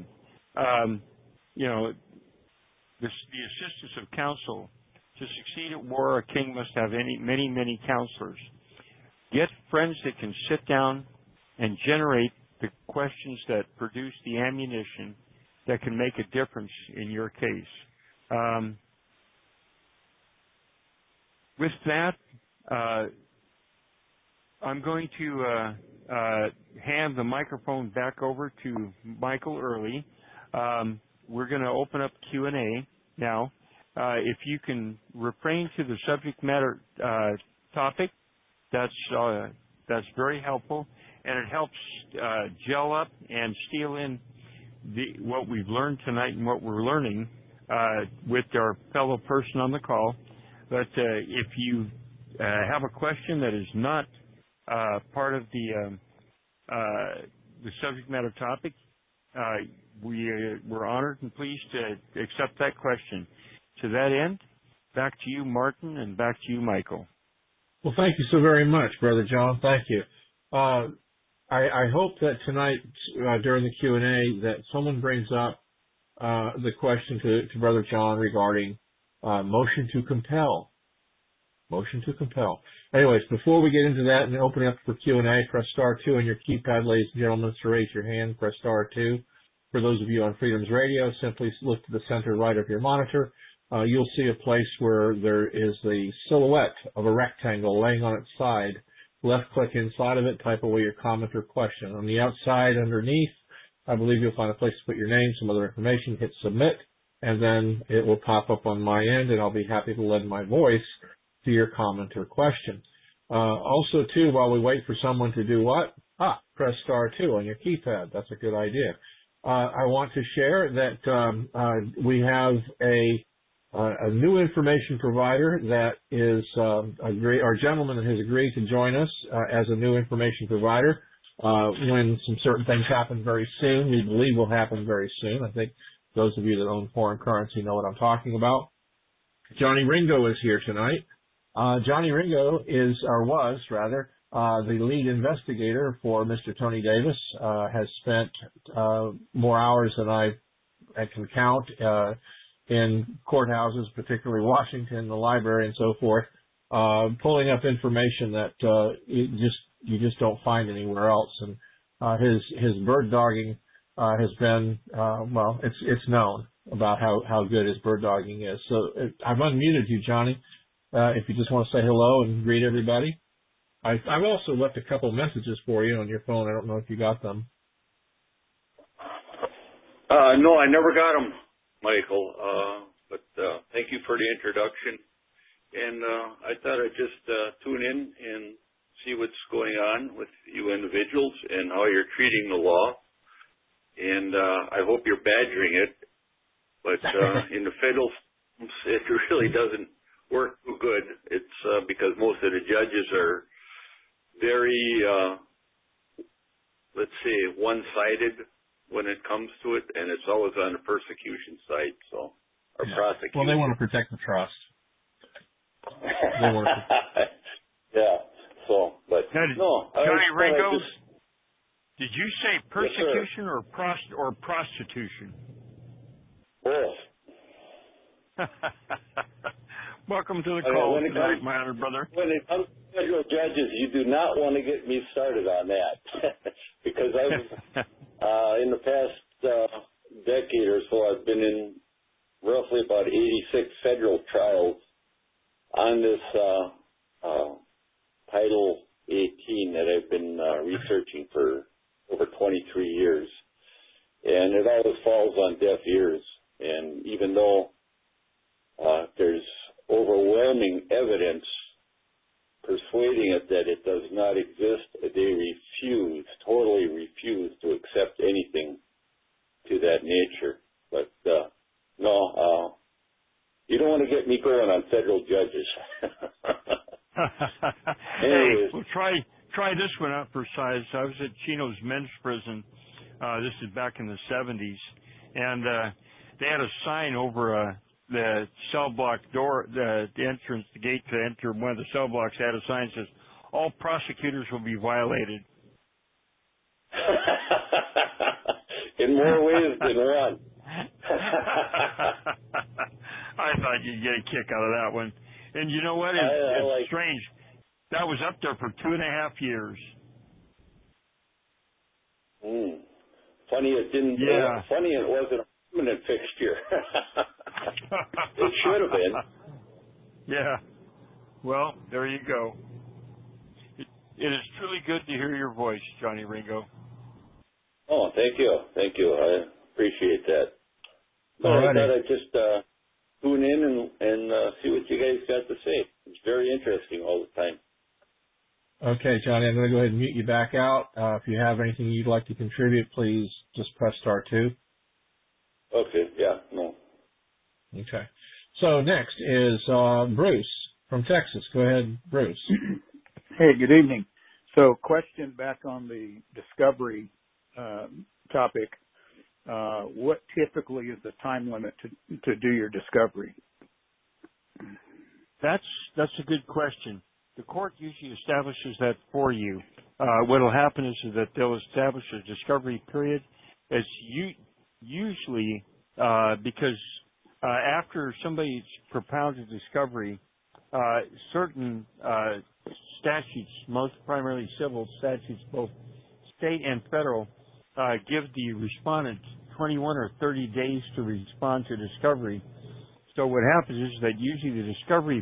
The assistance of counsel. To succeed at war, a king must have many counselors. Get friends that can sit down and generate the questions that produce the ammunition that can make a difference in your case. With that, I'm going to hand the microphone back over to Michael Early. We're going to open up Q&A now. If you can refrain to the subject matter topic, that's very helpful, and it helps gel up and steal in what we've learned tonight and what we're learning with our fellow person on the call. But if you have a question that is not part of the subject matter topic, we're honored and pleased to accept that question. To that end, back to you, Martin, and back to you, Michael. Well, thank you so very much, Brother John. Thank you. I hope that tonight during the Q&A that someone brings up the question to Brother John regarding motion to compel. Motion to compel. Anyways, before we get into that and opening up for Q&A, press star 2 on your keypad, ladies and gentlemen, to raise your hand. Press star 2. For those of you on Freedom's Radio, simply look to the center right of your monitor. You'll see a place where there is the silhouette of a rectangle laying on its side. Left-click inside of it, type away your comment or question. On the outside underneath, I believe you'll find a place to put your name, some other information, hit submit, and then it will pop up on my end, and I'll be happy to lend my voice to your comment or question. Also, too, while we wait for someone to do what? Press star 2 on your keypad. That's a good idea. I want to share that we have a new information provider that is our gentleman has agreed to join us as a new information provider when some certain things happen very soon. We believe will happen very soon. I think those of you that own foreign currency know what I'm talking about. Johnny Ringo is here tonight. Johnny Ringo was the lead investigator for Mr. Tony Davis, has spent more hours than I can count in courthouses, particularly Washington, the library, and so forth, pulling up information that you just don't find anywhere else. And his bird dogging has been it's known about how good his bird dogging is. So I've unmuted you, Johnny. If you just want to say hello and greet everybody. I've also left a couple messages for you on your phone. I don't know if you got them. No, I never got them, Michael. But thank you for the introduction. And I thought I'd just tune in and see what's going on with you individuals and how you're treating the law. And I hope you're badgering it. But in the federal, it really doesn't work too good. It's because most of the judges are very, let's say, one-sided when it comes to it, and it's always on the persecution side. So, our prosecution. Well, they want to protect the trust. Yeah. So, but no. Johnny Ringo, did you say persecution or prostitution? Both. Welcome to the call tonight, my honored brother. When it comes to federal judges, you do not want to get me started on that because I've in the past decade or so I've been in roughly about 86 federal trials on this Title 18 that I've been researching for over 23 years. And it always falls on deaf ears. And even though there's overwhelming evidence persuading it that it does not exist, they totally refuse to accept anything to that nature. But no, you don't want to get me going on federal judges. Hey, well, try this one out for size. I was at Chino's men's prison. This is back in the 70s, and they had a sign over the cell block door, the entrance, the gate to enter one of the cell blocks. Had a sign that says, "All prosecutors will be violated." In more ways than one. I thought you'd get a kick out of that one. And you know what? It's strange. That was up there for 2.5 years. Funny it didn't. Yeah. Funny it wasn't a permanent fixture. It should have been. Yeah. Well, there you go. It is truly good to hear your voice, Johnny Ringo. Oh, thank you. Thank you. I appreciate that. But I thought I'd just tune in and see what you guys got to say. It's very interesting all the time. Okay, Johnny, I'm going to go ahead and mute you back out. If you have anything you'd like to contribute, please just press *2. Okay, yeah, no. Okay. So next is Bruce from Texas. Go ahead, Bruce. Hey, good evening. So question back on the discovery topic. What typically is the time limit to do your discovery? That's a good question. The court usually establishes that for you. What will happen is that they'll establish a discovery period. It's usually because after somebody's propounded discovery, certain statutes, most primarily civil statutes, both state and federal, give the respondent 21 or 30 days to respond to discovery. So what happens is that usually the discovery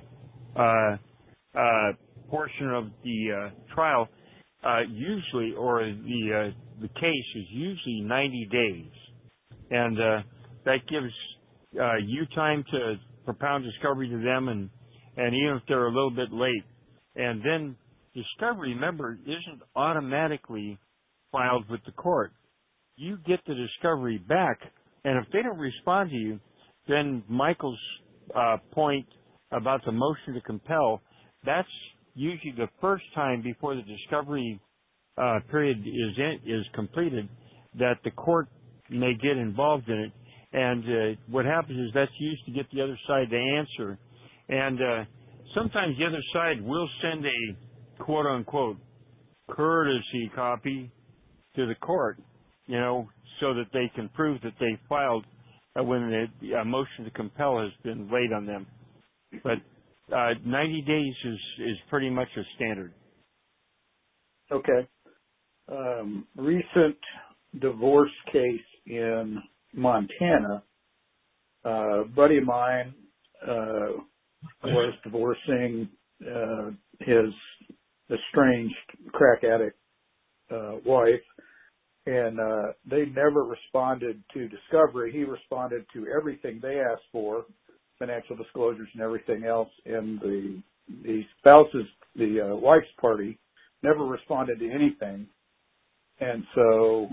portion of the trial usually, or the case is usually 90 days. And that gives you time to propound discovery to them, and even if they're a little bit late. And then discovery, remember, isn't automatically filed with the court. You get the discovery back, and if they don't respond to you, then Michael's point about the motion to compel, that's usually the first time before the discovery period is completed that the court may get involved in it. And what happens is that's used to get the other side to answer. And sometimes the other side will send a quote-unquote courtesy copy to the court, you know, so that they can prove that they filed when the motion to compel has been laid on them. But 90 days is pretty much a standard. Okay. Recent divorce case in Montana, a buddy of mine was divorcing his estranged crack addict wife, and they never responded to discovery. He responded to everything they asked for, financial disclosures and everything else, and the spouse's, the wife's party, never responded to anything. And so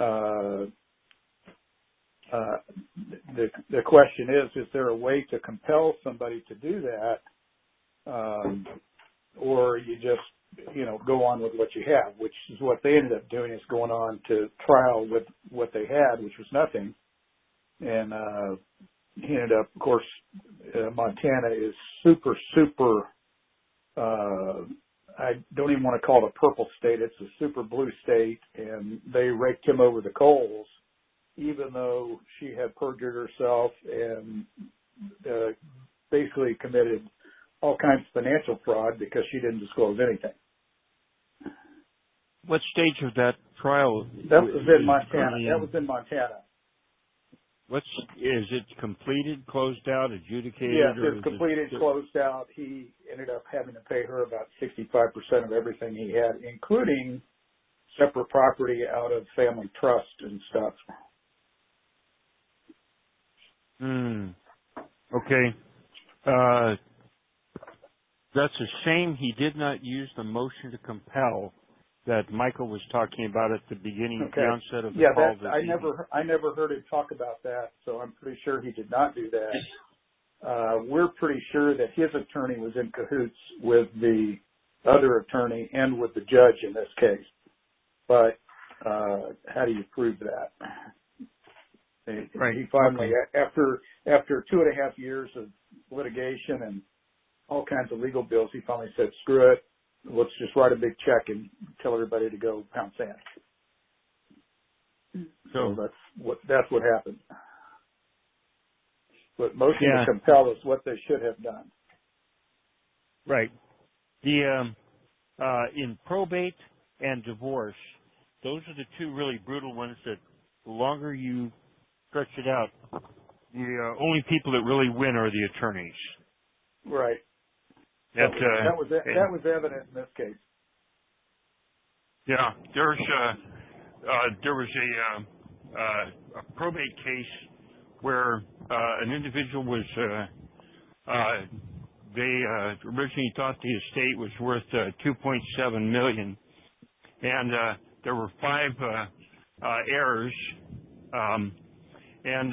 the question is there a way to compel somebody to do that, or you just, you know, go on with what you have, which is what they ended up doing, is going on to trial with what they had, which was nothing. And he ended up, of course, Montana is super, I don't even want to call it a purple state. It's a super blue state, and they raked him over the coals, even though she had perjured herself and basically committed all kinds of financial fraud because she didn't disclose anything. What stage of that trial? That was in Montana. is it completed, closed out, adjudicated? Yes, or it's completed, closed out. He ended up having to pay her about 65% of everything he had, including separate property out of family trust and stuff. Okay. That's a shame he did not use the motion to compel that Michael was talking about at the beginning, the onset of the call. I never heard him talk about that, so I'm pretty sure he did not do that. We're pretty sure that his attorney was in cahoots with the other attorney and with the judge in this case. But how do you prove that? Right. He finally, after 2.5 years of litigation and all kinds of legal bills, he finally said, "Screw it. Let's just write a big check and tell everybody to go pound sand." So that's what happened. But motion to compel is what they should have done. Right. The in probate and divorce, those are the two really brutal ones that the longer you stretch it out, the only people that really win are the attorneys. Right. That was evident in this case. Yeah, there was a probate case where an individual was they originally thought the estate was worth $2.7 million, and there were 5 heirs, and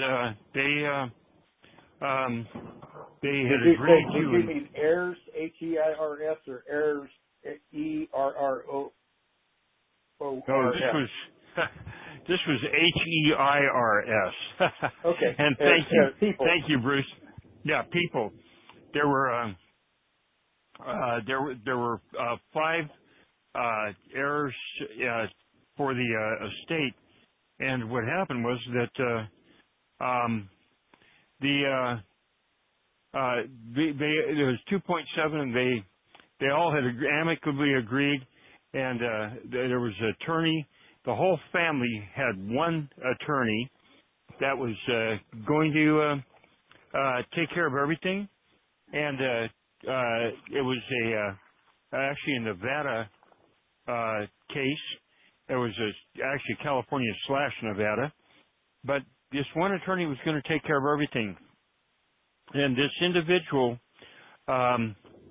they had agreed to. Do you mean heirs, H-E-I-R-S, or heirs, E-R-R-O-O-R-S? No, this was H-E-I-R-S. Okay. And thank you, Bruce. Yeah, people. There were 5 heirs for the estate, and what happened was that there was 2.7, and they all had amicably agreed, and there was an attorney. The whole family had one attorney that was going to take care of everything, and it was actually a Nevada case. It was actually California / Nevada, but this one attorney was going to take care of everything. And this individual, I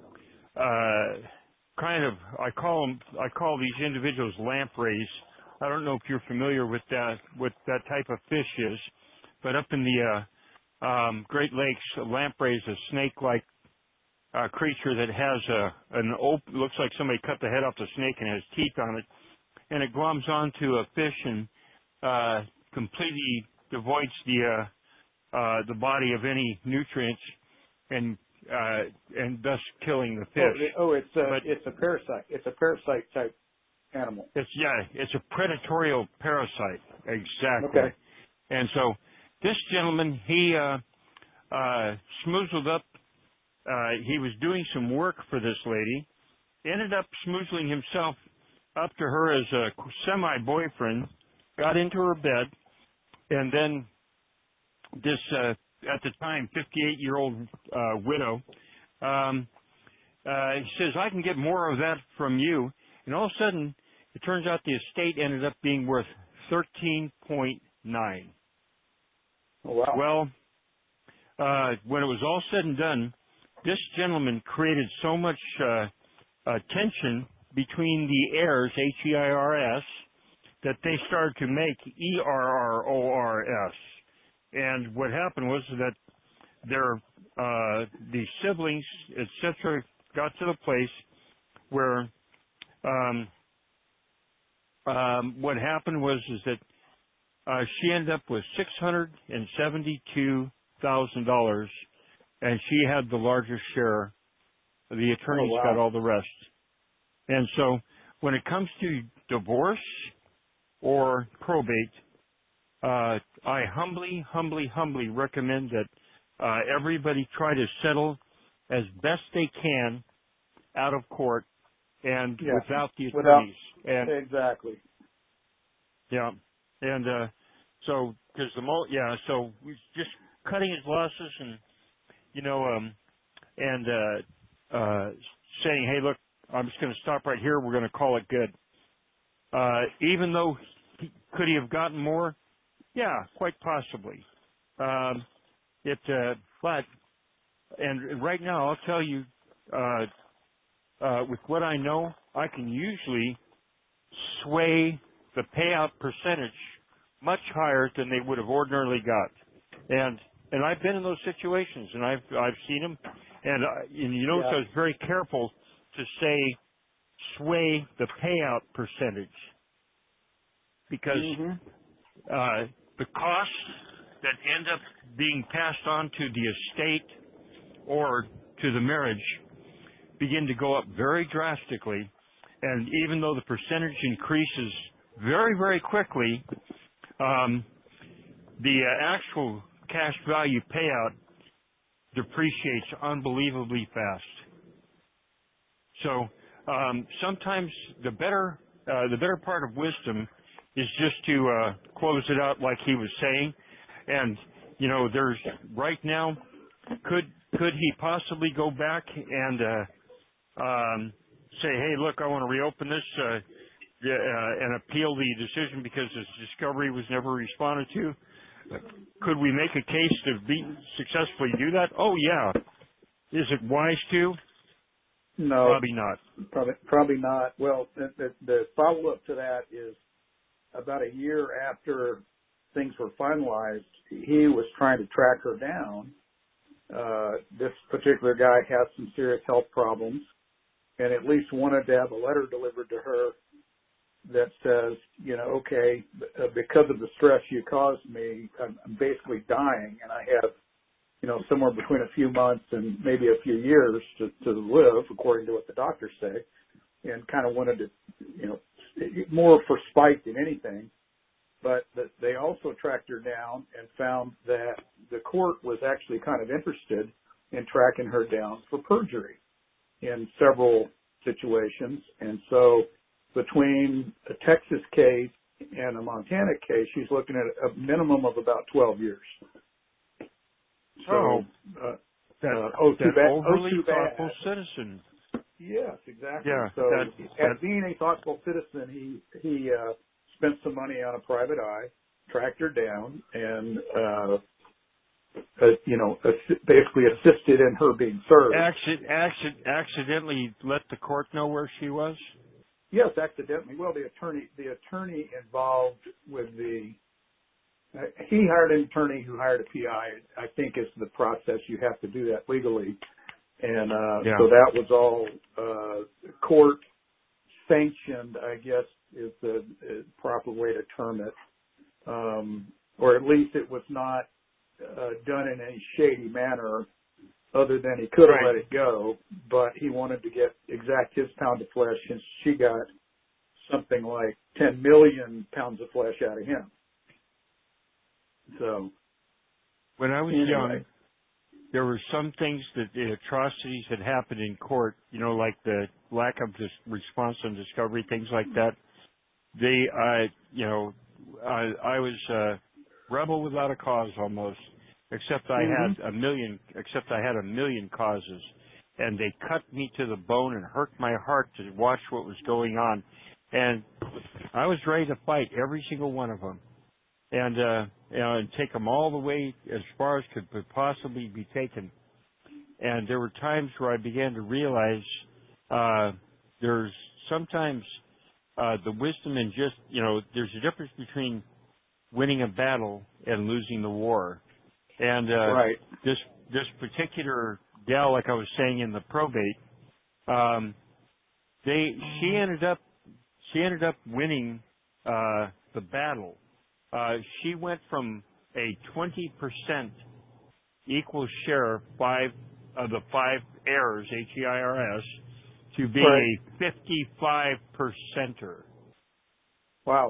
call these individuals lampreys. I don't know if you're familiar with that type of fish is, but up in the Great Lakes, a lamprey is a snake-like creature that has looks like somebody cut the head off the snake and has teeth on it, and it gloms onto a fish and completely devoids the body of any nutrients, and thus killing the fish. It's a parasite. It's a parasite type animal. It's a predatorial parasite. Exactly. Okay. And so this gentleman, he smoozled up. He was doing some work for this lady, ended up smoozling himself up to her as a semi-boyfriend, got into her bed, and then this, at the time, 58-year-old widow, he says, "I can get more of that from you." And all of a sudden, it turns out the estate ended up being worth $13.9. Oh, wow. Well, when it was all said and done, this gentleman created so much tension between the heirs, H-E-I-R-S, that they started to make E-R-R-O-R-S. And what happened was that the siblings, etc., got to the place where what happened was that she ended up with $672,000, and she had the largest share. The attorneys got all the rest. And so when it comes to divorce or probate, I humbly recommend that everybody try to settle as best they can out of court and without the attorneys. Exactly. Yeah. And so because so we're just cutting his losses and, saying, hey, look, I'm just going to stop right here. We're going to call it good. Even though could he have gotten more? Yeah, quite possibly. But right now, I'll tell you, with what I know, I can usually sway the payout percentage much higher than they would have ordinarily got. And I've been in those situations, and I've seen them. And you notice I was very careful to say sway the payout percentage because the costs that end up being passed on to the estate or to the marriage begin to go up very drastically. And even though the percentage increases very, very quickly, the actual cash value payout depreciates unbelievably fast. So sometimes the better part of wisdom is just to close it out like he was saying. And there's right now, could he possibly go back and say, hey, look, I want to reopen this and appeal the decision because his discovery was never responded to? Could we make a case to successfully do that? Oh, yeah. Is it wise to? No. Probably not. Probably not. Well, the follow-up to that is about a year after things were finalized, he was trying to track her down. This particular guy has some serious health problems and at least wanted to have a letter delivered to her that says, okay, because of the stress you caused me, I'm basically dying, and I have, somewhere between a few months and maybe a few years to live, according to what the doctors say, and kind of wanted to, more for spite than anything. But they also tracked her down and found that the court was actually kind of interested in tracking her down for perjury in several situations. And so between a Texas case and a Montana case, she's looking at a minimum of about 12 years. So, that overly thoughtful citizen. Yes, exactly. Yeah, so, as being a thoughtful citizen, he spent some money on a private eye, tracked her down, and basically assisted in her being served. Accidentally let the court know where she was? Yes, accidentally. Well, the attorney involved with he hired an attorney who hired a PI, I think is the process. You have to do that legally. And so that was all court sanctioned, I guess is the proper way to term it. Or at least it was not done in any shady manner other than he could have let it go, but he wanted to exact his pound of flesh, since she got something like 10 million pounds of flesh out of him. So when I was young, there were some things that the atrocities that happened in court, like the lack of response and discovery, things like that. I was a rebel without a cause almost, except I had a million causes, and they cut me to the bone and hurt my heart to watch what was going on. And I was ready to fight every single one of them. And take them all the way as far as could possibly be taken. And there were times where I began to realize there's sometimes the wisdom in just, there's a difference between winning a battle and losing the war. And this particular gal, like I was saying in the probate, she ended up winning the battle. She went from a 20% equal share of the five heirs, HEIRS, to being a 55%er. Wow.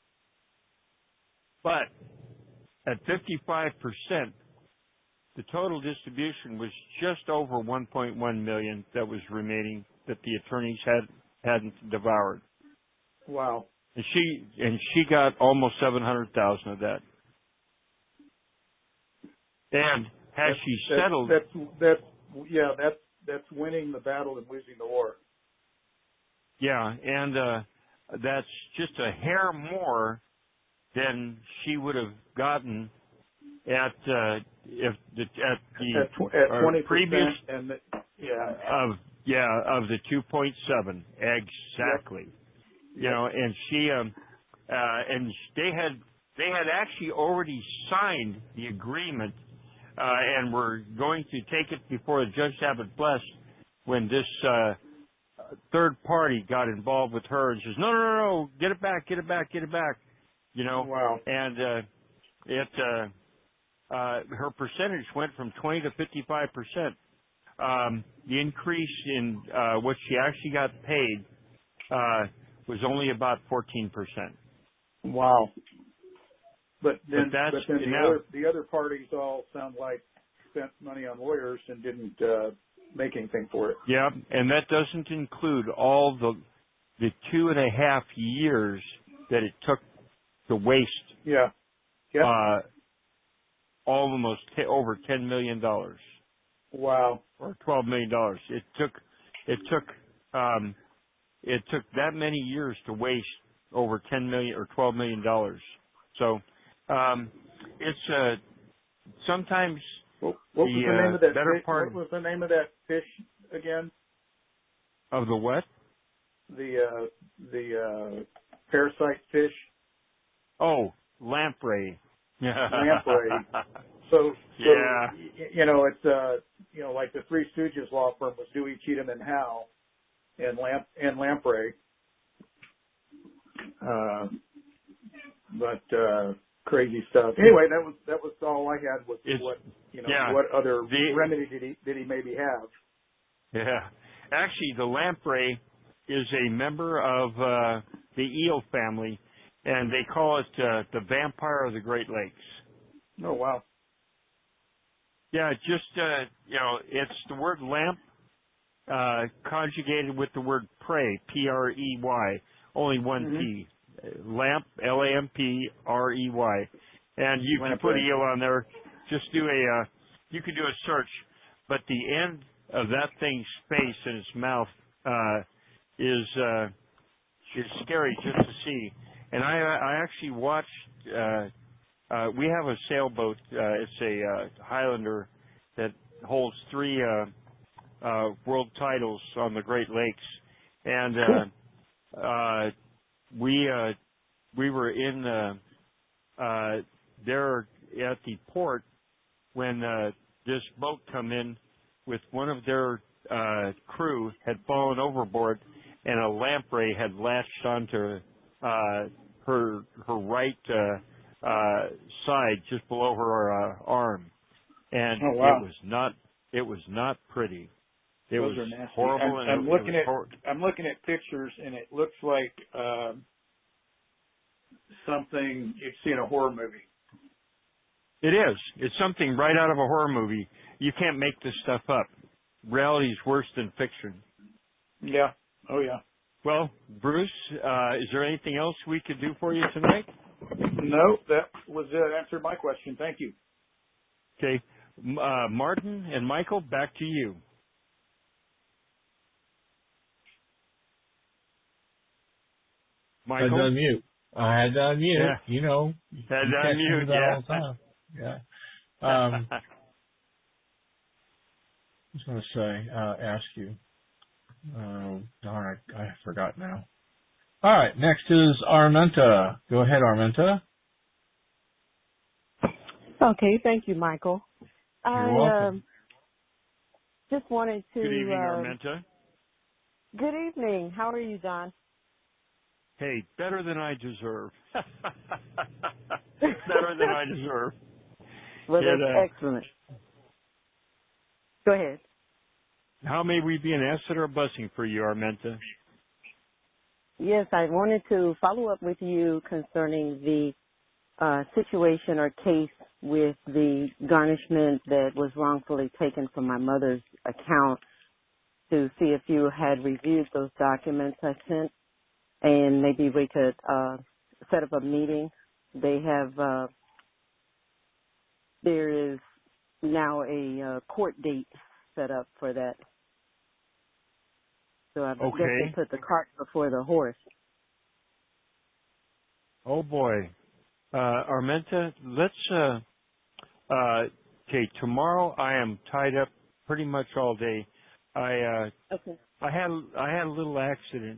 But at 55%, the total distribution was just over 1.1 million that was remaining that the attorneys hadn't devoured. Wow. And she got almost 700,000 of that. And has she settled? That's winning the battle and losing the war. Yeah, and that's just a hair more than she would have gotten at the 20% previous and of the 2.7 exactly. Yep. You know, and she and they had actually already signed the agreement and were going to take it before the judge to have it blessed when this third party got involved with her and says, no, get it back. You know, wow. And her percentage went from 20 to 55%. The increase in what she actually got paid was only about 14%. Wow. But then now, the other parties all sound like spent money on lawyers and didn't make anything for it. Yeah, and that doesn't include all the 2.5 years that it took to waste. Yeah. Almost over $10 million. Wow. Or $12 million. It took that many years to waste over $10 million or $12 million. So it's sometimes what was the name of that better fish? part. What was the name of that fish again? Of the what? The parasite fish. Oh, lamprey. Lamprey. So yeah, you know, it's like the Three Stooges law firm was Dewey, Cheatham and Howe, and Lamprey. But crazy stuff. Anyway, that was all I had. Was what other remedy did he maybe have? Yeah, actually, the lamprey is a member of the eel family, and they call it the vampire of the Great Lakes. Oh wow. Yeah, just it's the word lamp conjugated with the word prey, P-R-E-Y, only one P. Lamp, L-A-M-P-R-E-Y. And you can put eel on there. Just you can do a search, but the end of that thing's face and its mouth is scary just to see. And I actually watched. We have a sailboat. It's a Highlander that holds 3 world titles on the Great Lakes, and we were in there at the port when this boat come in with one of their crew had fallen overboard, and a lamprey had latched onto her right side just below her arm, and it was not pretty. It Those was are nasty. horrible. I'm looking at pictures, and it looks like something you'd see in a horror movie. It is. It's something right out of a horror movie. You can't make this stuff up. Reality is worse than fiction. Yeah. Oh yeah. Well, Bruce, is there anything else we could do for you tonight? No, that was it. Answered my question. Thank you. Okay. Martin and Michael, back to you. Michael? I had to unmute. Yeah. You know. Had to unmute, all the time. Yeah. I was going to say, ask you. Darn, I forgot now. All right, next is Armenta. Go ahead, Armenta. Okay, thank you, Michael. You're welcome. Just wanted to... Good evening, Armenta. Good evening. How are you, John? Hey, better than I deserve. Better than I deserve. Well, that's excellent. Go ahead. How may we be an asset or a blessing for you, Armenta? Yes, I wanted to follow up with you concerning the situation or case with the garnishment that was wrongfully taken from my mother's account, to see if you had reviewed those documents I sent, and maybe we could set up a meeting. They have, there is now a court date set up for that. So I guess they put the cart before the horse. Oh boy. Armenta, let's, okay, tomorrow I am tied up pretty much all day. I had a little accident.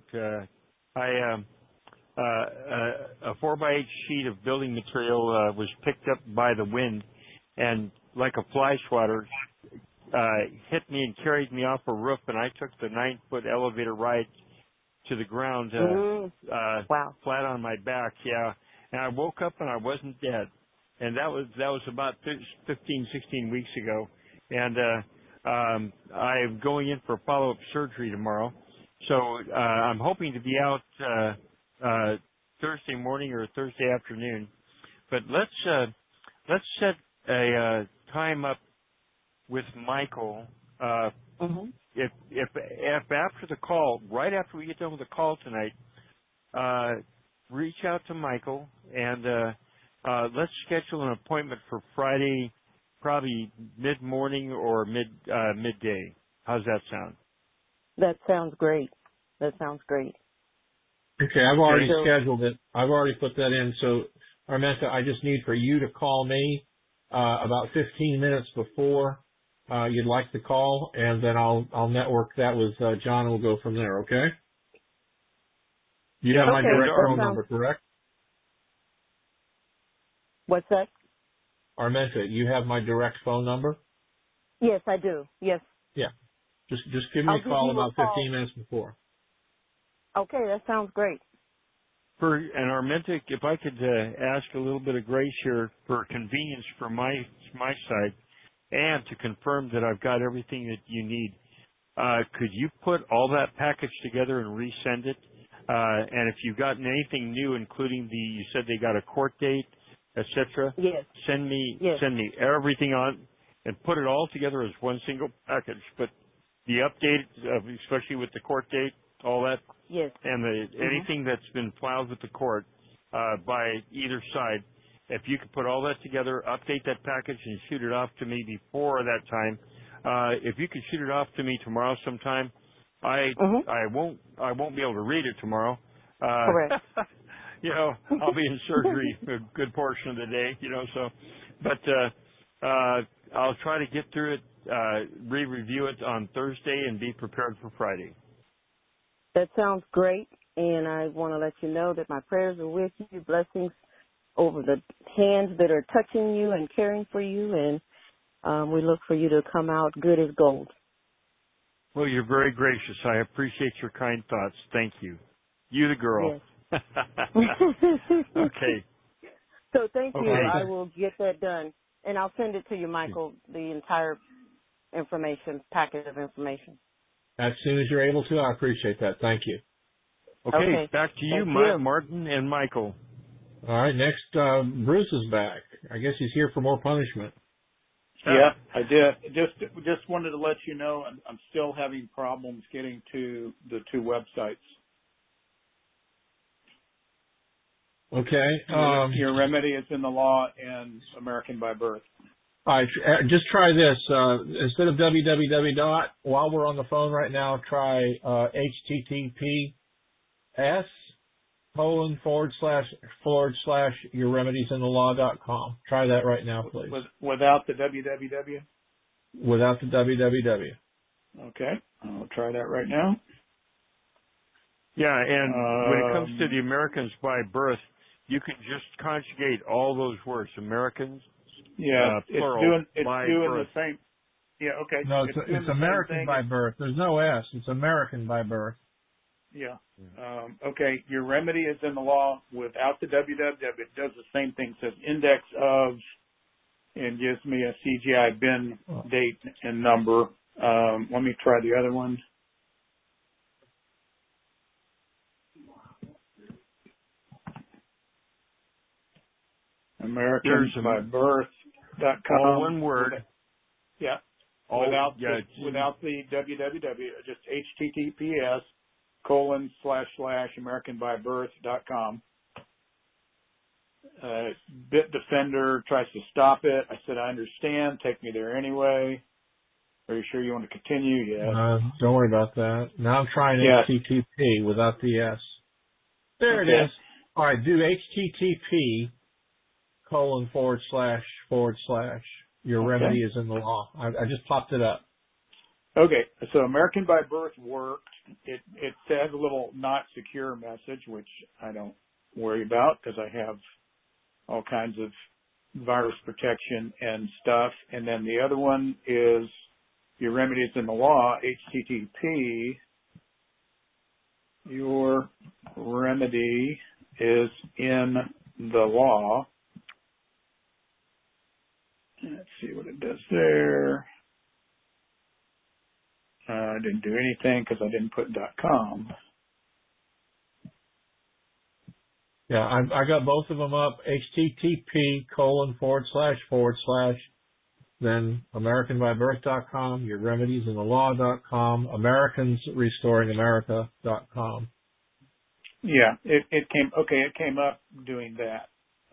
A 4x8 sheet of building material was picked up by the wind, and like a fly swatter, hit me and carried me off a roof, and I took the 9-foot elevator ride to the ground, wow, flat on my back. Yeah, and I woke up and I wasn't dead, and that was about 15, 16 weeks ago, and I'm going in for follow-up surgery tomorrow, so I'm hoping to be out Thursday morning or Thursday afternoon. But let's set a time up with Michael. If after the call, right after we get done with the call tonight, reach out to Michael and let's schedule an appointment for Friday, probably mid-morning or midday. How's that sound? That sounds great. That sounds great. Okay, I've already scheduled it. I've already put that in. So, Armenta, I just need for you to call me about 15 minutes before you'd like the call, and then I'll network that with John, and we'll go from there. Okay? You have my direct phone number, correct? What's that? Armenta, you have my direct phone number? Yes, I do. Yes. Yeah. Just give me a call about 15 minutes before. Okay, that sounds great. And Armenta, if I could ask a little bit of grace here for convenience from my side, and to confirm that I've got everything that you need, could you put all that package together and resend it? And if you've gotten anything new, including you said they got a court date, etc. Yes. Send me everything on and put it all together as one single package. But the update, especially with the court date, all that. Yes. And anything that's been filed with the court by either side, if you could put all that together, update that package, and shoot it off to me before that time. If you could shoot it off to me tomorrow sometime, I won't be able to read it tomorrow. Correct. I'll be in surgery a good portion of the day. But I'll try to get through it, re-review it on Thursday, and be prepared for Friday. That sounds great, and I want to let you know that my prayers are with you. Blessings over the hands that are touching you and caring for you, and we look for you to come out good as gold. Well, you're very gracious. I appreciate your kind thoughts. Thank you. You the girl. Yes. Okay. So thank you. I will get that done, and I'll send it to you, Michael, the entire packet of information. As soon as you're able to, I appreciate that. Thank you. Okay. Back to you, Martin and Michael. All right, next, Bruce is back. I guess he's here for more punishment. Yeah, I did. Just wanted to let you know I'm still having problems getting to the two websites. Okay. Your Remedy is in the Law and American by Birth. All right, just try this. Instead of www. While we're on the phone right now, try https / yourremediesinthelaw.com. Try that right now, please. Without the www? Without the www. Okay, I'll try that right now. Yeah, and when it comes to the Americans by Birth, you can just conjugate all those words, Americans. Yeah, plural, it's doing the same. Yeah, okay. No, it's American by birth. There's no S. It's American by birth. Yeah. Okay. Your Remedy is in the Law without the www. It does the same thing. It says index of, and gives me a CGI bin date and number. Let me try the other one. AmericansByBirth.com. All one word. Yeah. Without the www, just https / AmericanByBirth.com. Bitdefender tries to stop it. I said, I understand. Take me there anyway. Are you sure you want to continue? Yes. Don't worry about that. Now I'm trying HTTP without the S. There it is. All right, do HTTP : // Your remedy is in the law. I just popped it up. Okay, so American by Birth worked. It says a little not secure message, which I don't worry about because I have all kinds of virus protection and stuff. And then the other one is your remedy is in the law, HTTP. Your remedy is in the law. Let's see what it does there. I didn't do anything because I didn't put .com. Yeah, I got both of them up. HTTP : / then AmericanByBirth.com, your remedies in the law.com, AmericansRestoringAmerica.com. Yeah, it came up doing that.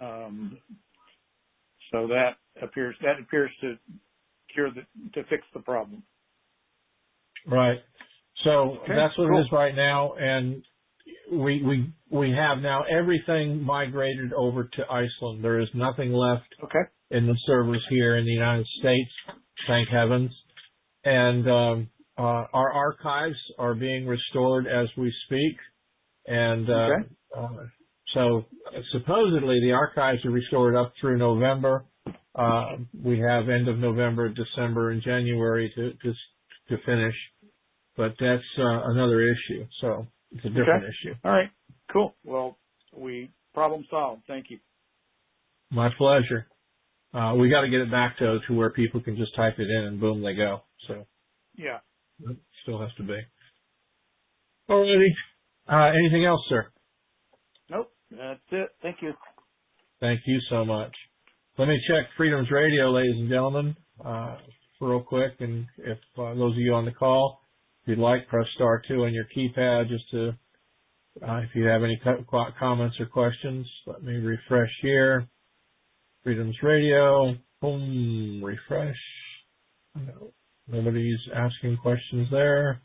So that appears to fix the problem. Right. So Okay, that's what cool. it is right now, and we have now everything migrated over to Iceland. There is nothing left in the servers here in the United States, thank heavens. And our archives are being restored as we speak. And so supposedly the archives are restored up through November. We have end of November, December, and January to finish. But that's another issue. So it's a different issue. All right. Cool. Well, problem solved. Thank you. My pleasure. We got to get it back to where people can just type it in and boom, they go. So yeah, it still has to be. Alrighty. Anything else, sir? Nope. That's it. Thank you. Thank you so much. Let me check Freedom's Radio, ladies and gentlemen, real quick. And if those of you on the call, if you'd like, press *2 on your keypad just to, if you have any comments or questions. Let me refresh here. Freedom's Radio. Boom. Refresh. No, nobody's asking questions there.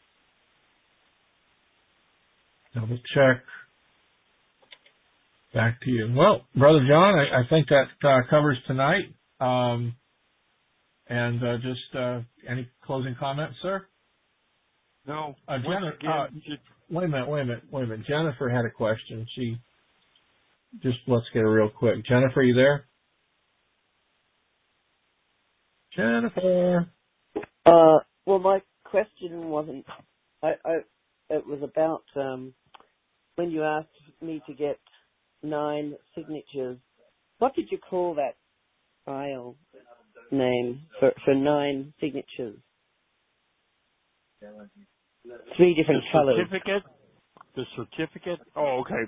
Double check. Back to you. Well, Brother John, I think that covers tonight. Just any closing comments, sir? No. Wait a minute. Jennifer had a question. Let's get her real quick. Jennifer, you there? Jennifer. Well, my question wasn't. It was about when you asked me to get 9 signatures. What did you call that file name for 9 signatures? 3 different colors. The certificate? Oh, okay.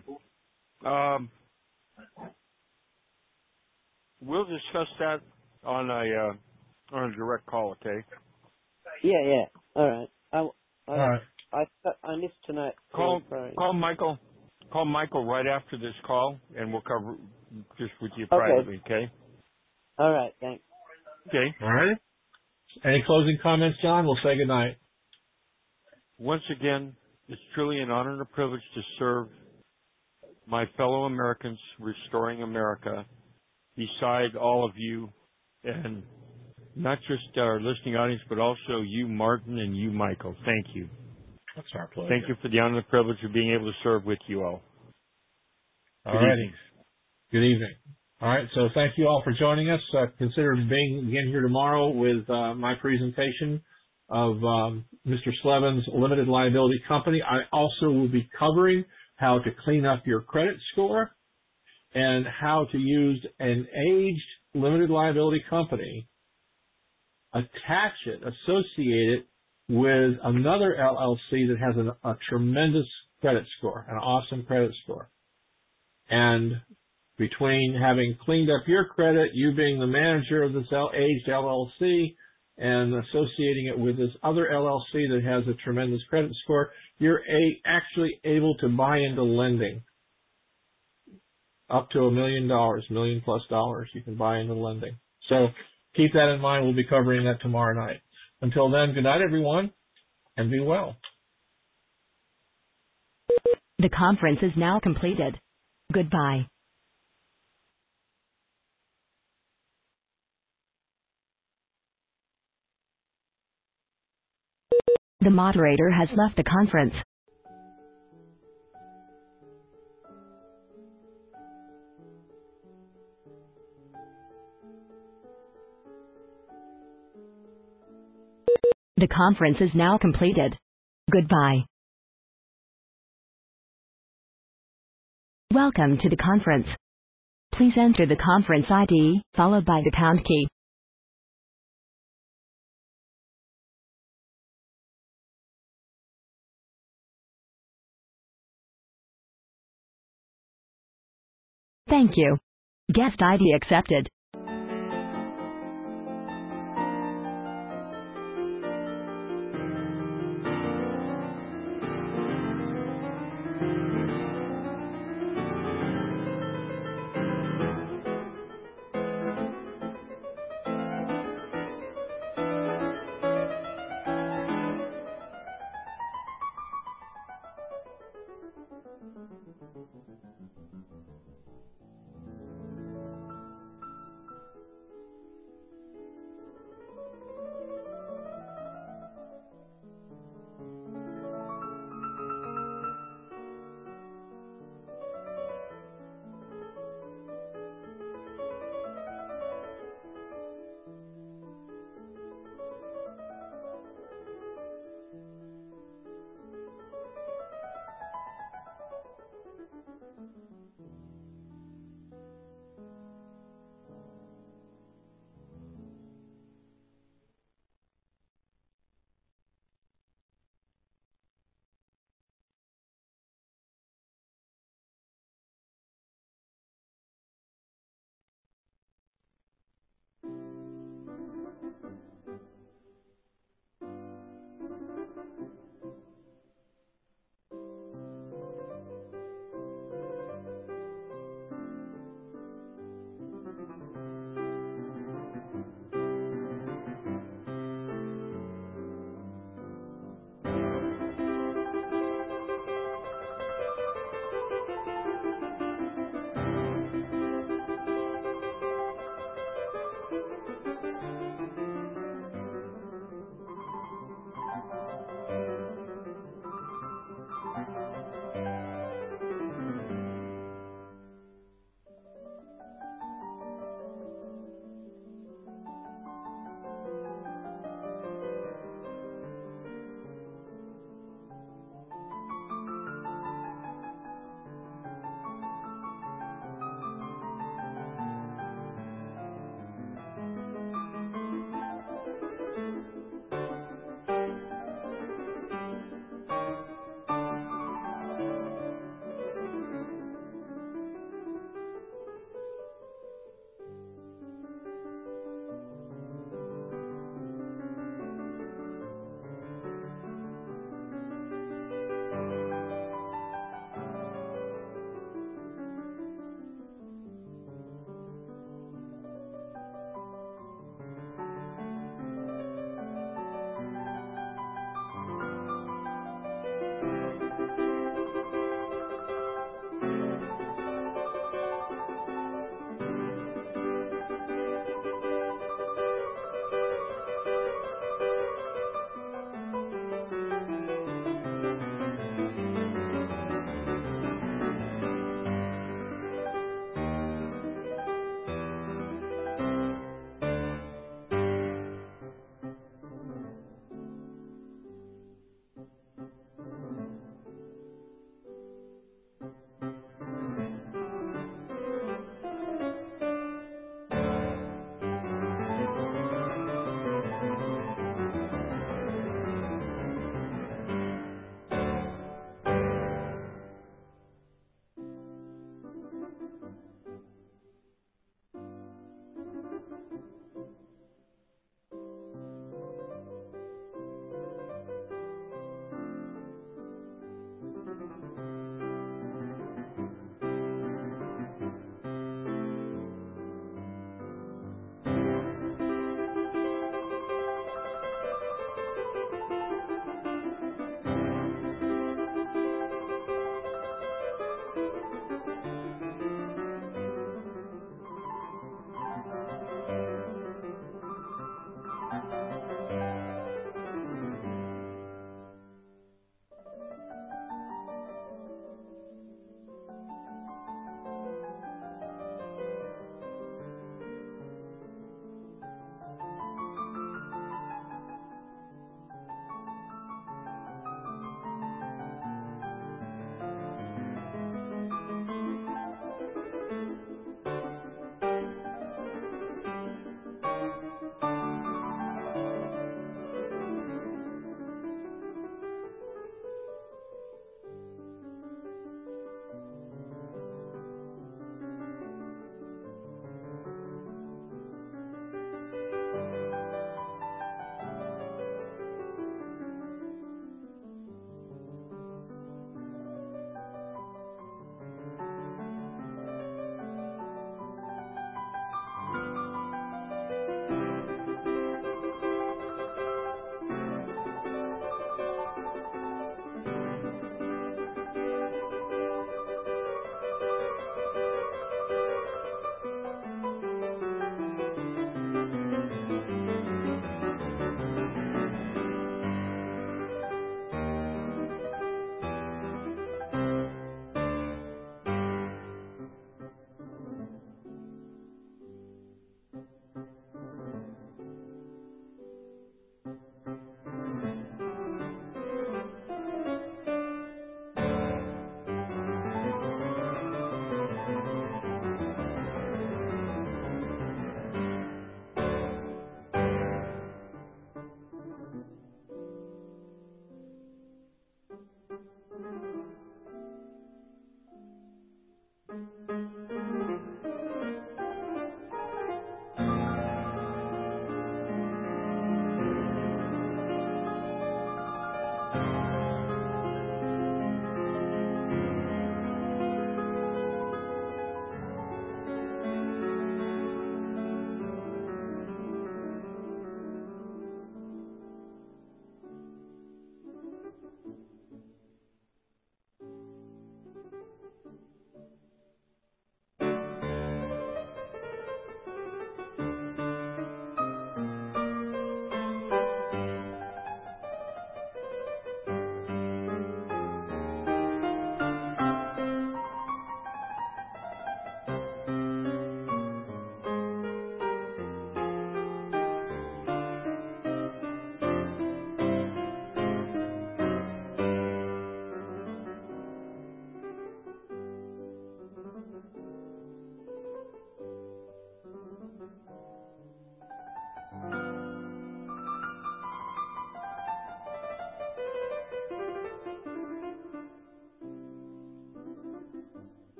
We'll discuss that on a direct call, okay? Yeah. All right. All right. I missed tonight. Call Michael. Call Michael right after this call, and we'll cover just with you privately, okay? All right. Thanks. Okay. All right. Any closing comments, John? We'll say goodnight. Once again, it's truly an honor and a privilege to serve my fellow Americans, restoring America, beside all of you, and not just our listening audience, but also you, Martin, and you, Michael. Thank you. That's our pleasure. Thank you for the honor and privilege of being able to serve with you all. All righty. Good evening. All right, so thank you all for joining us. Consider being again here tomorrow with my presentation of Mr. Slevin's Limited Liability Company. I also will be covering how to clean up your credit score and how to use an aged limited liability company, attach it, associate it with another LLC that has a tremendous credit score, an awesome credit score. And between having cleaned up your credit, you being the manager of this aged LLC, and associating it with this other LLC that has a tremendous credit score, you're actually able to buy into lending. up to $1 million, $1 million+ you can buy into lending. So keep that in mind. We'll be covering that tomorrow night. Until then, good night, everyone, and be well. The conference is now completed. Goodbye. The moderator has left the conference. The conference is now completed. Goodbye. Welcome to the conference. Please enter the conference ID, followed by the pound key. Thank you. Guest ID accepted.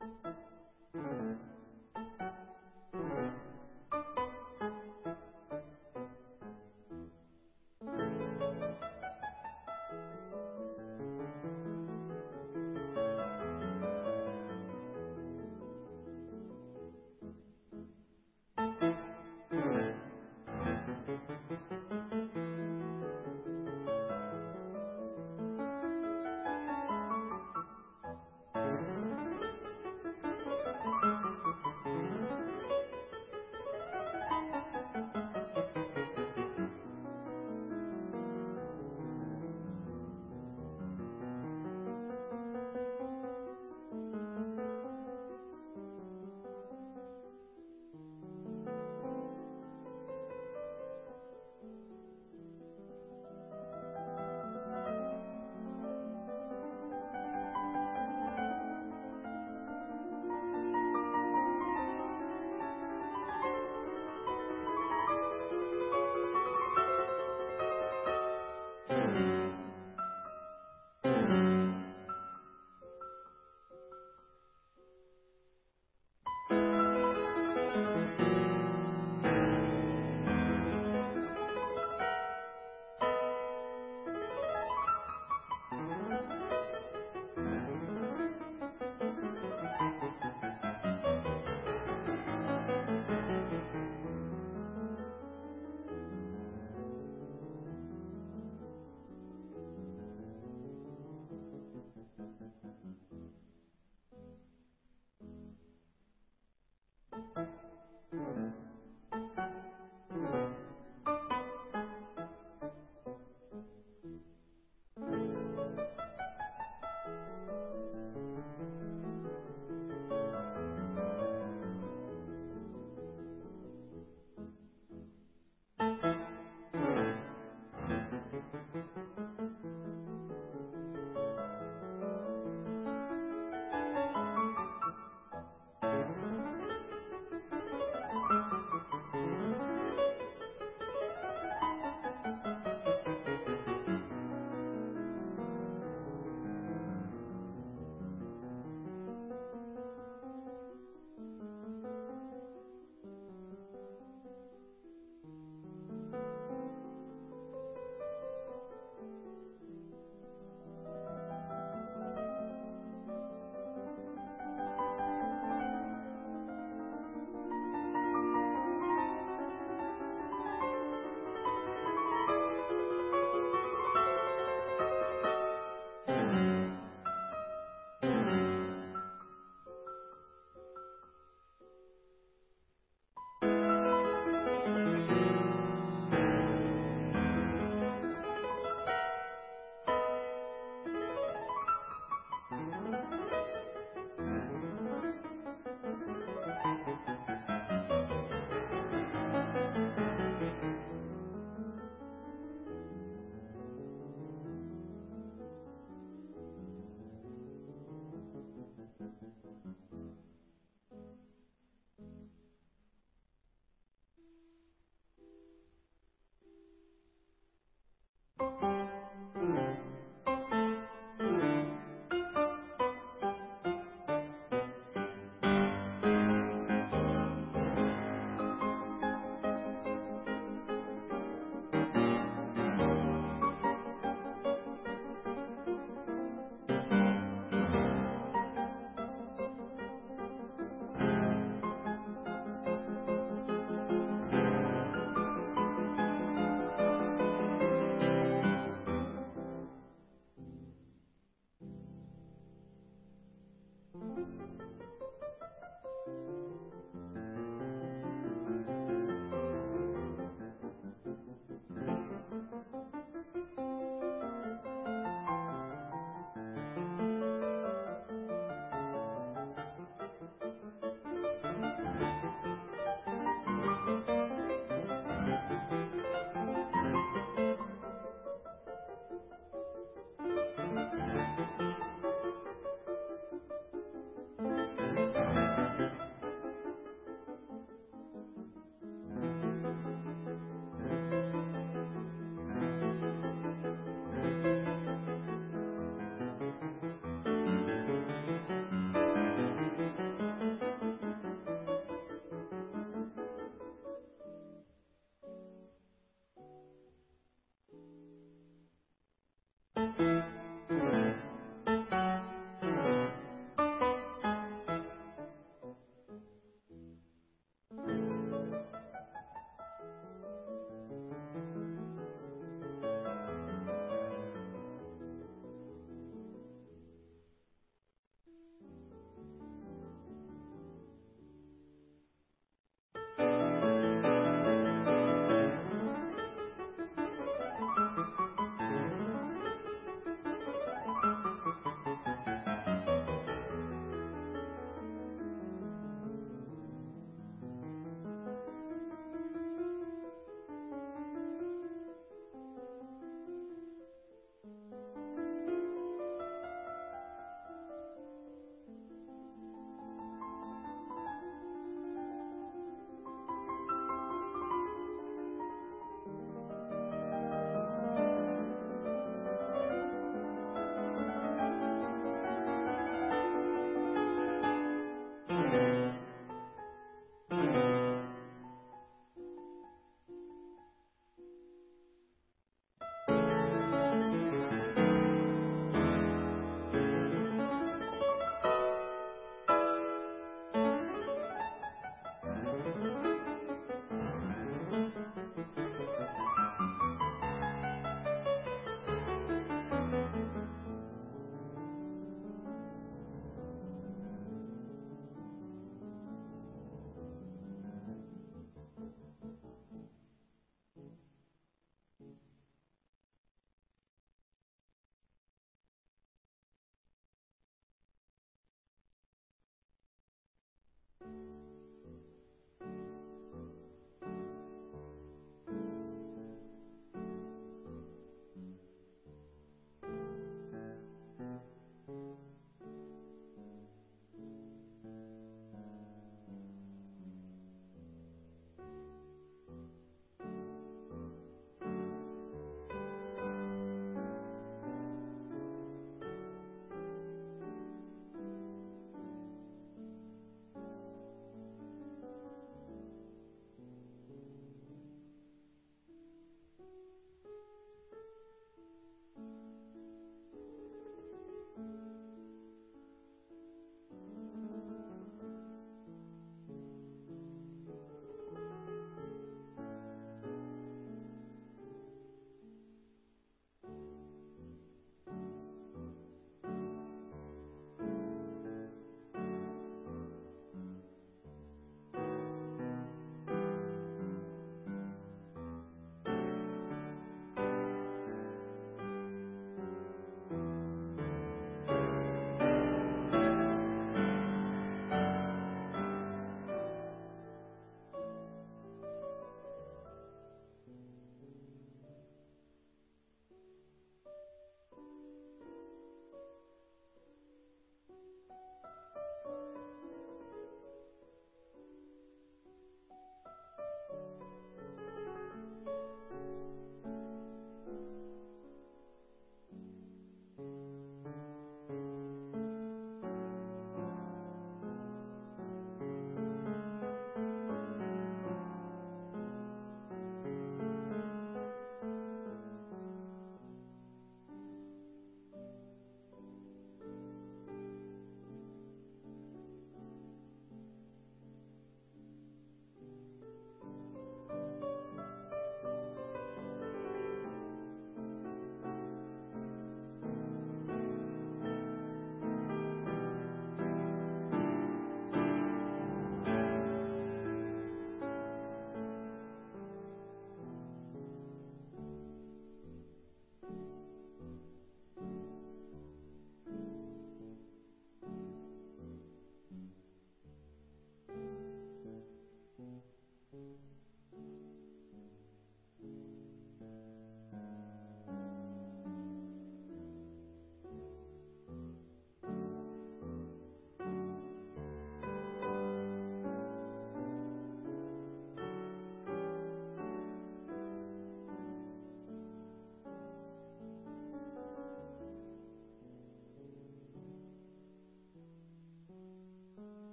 Thank you.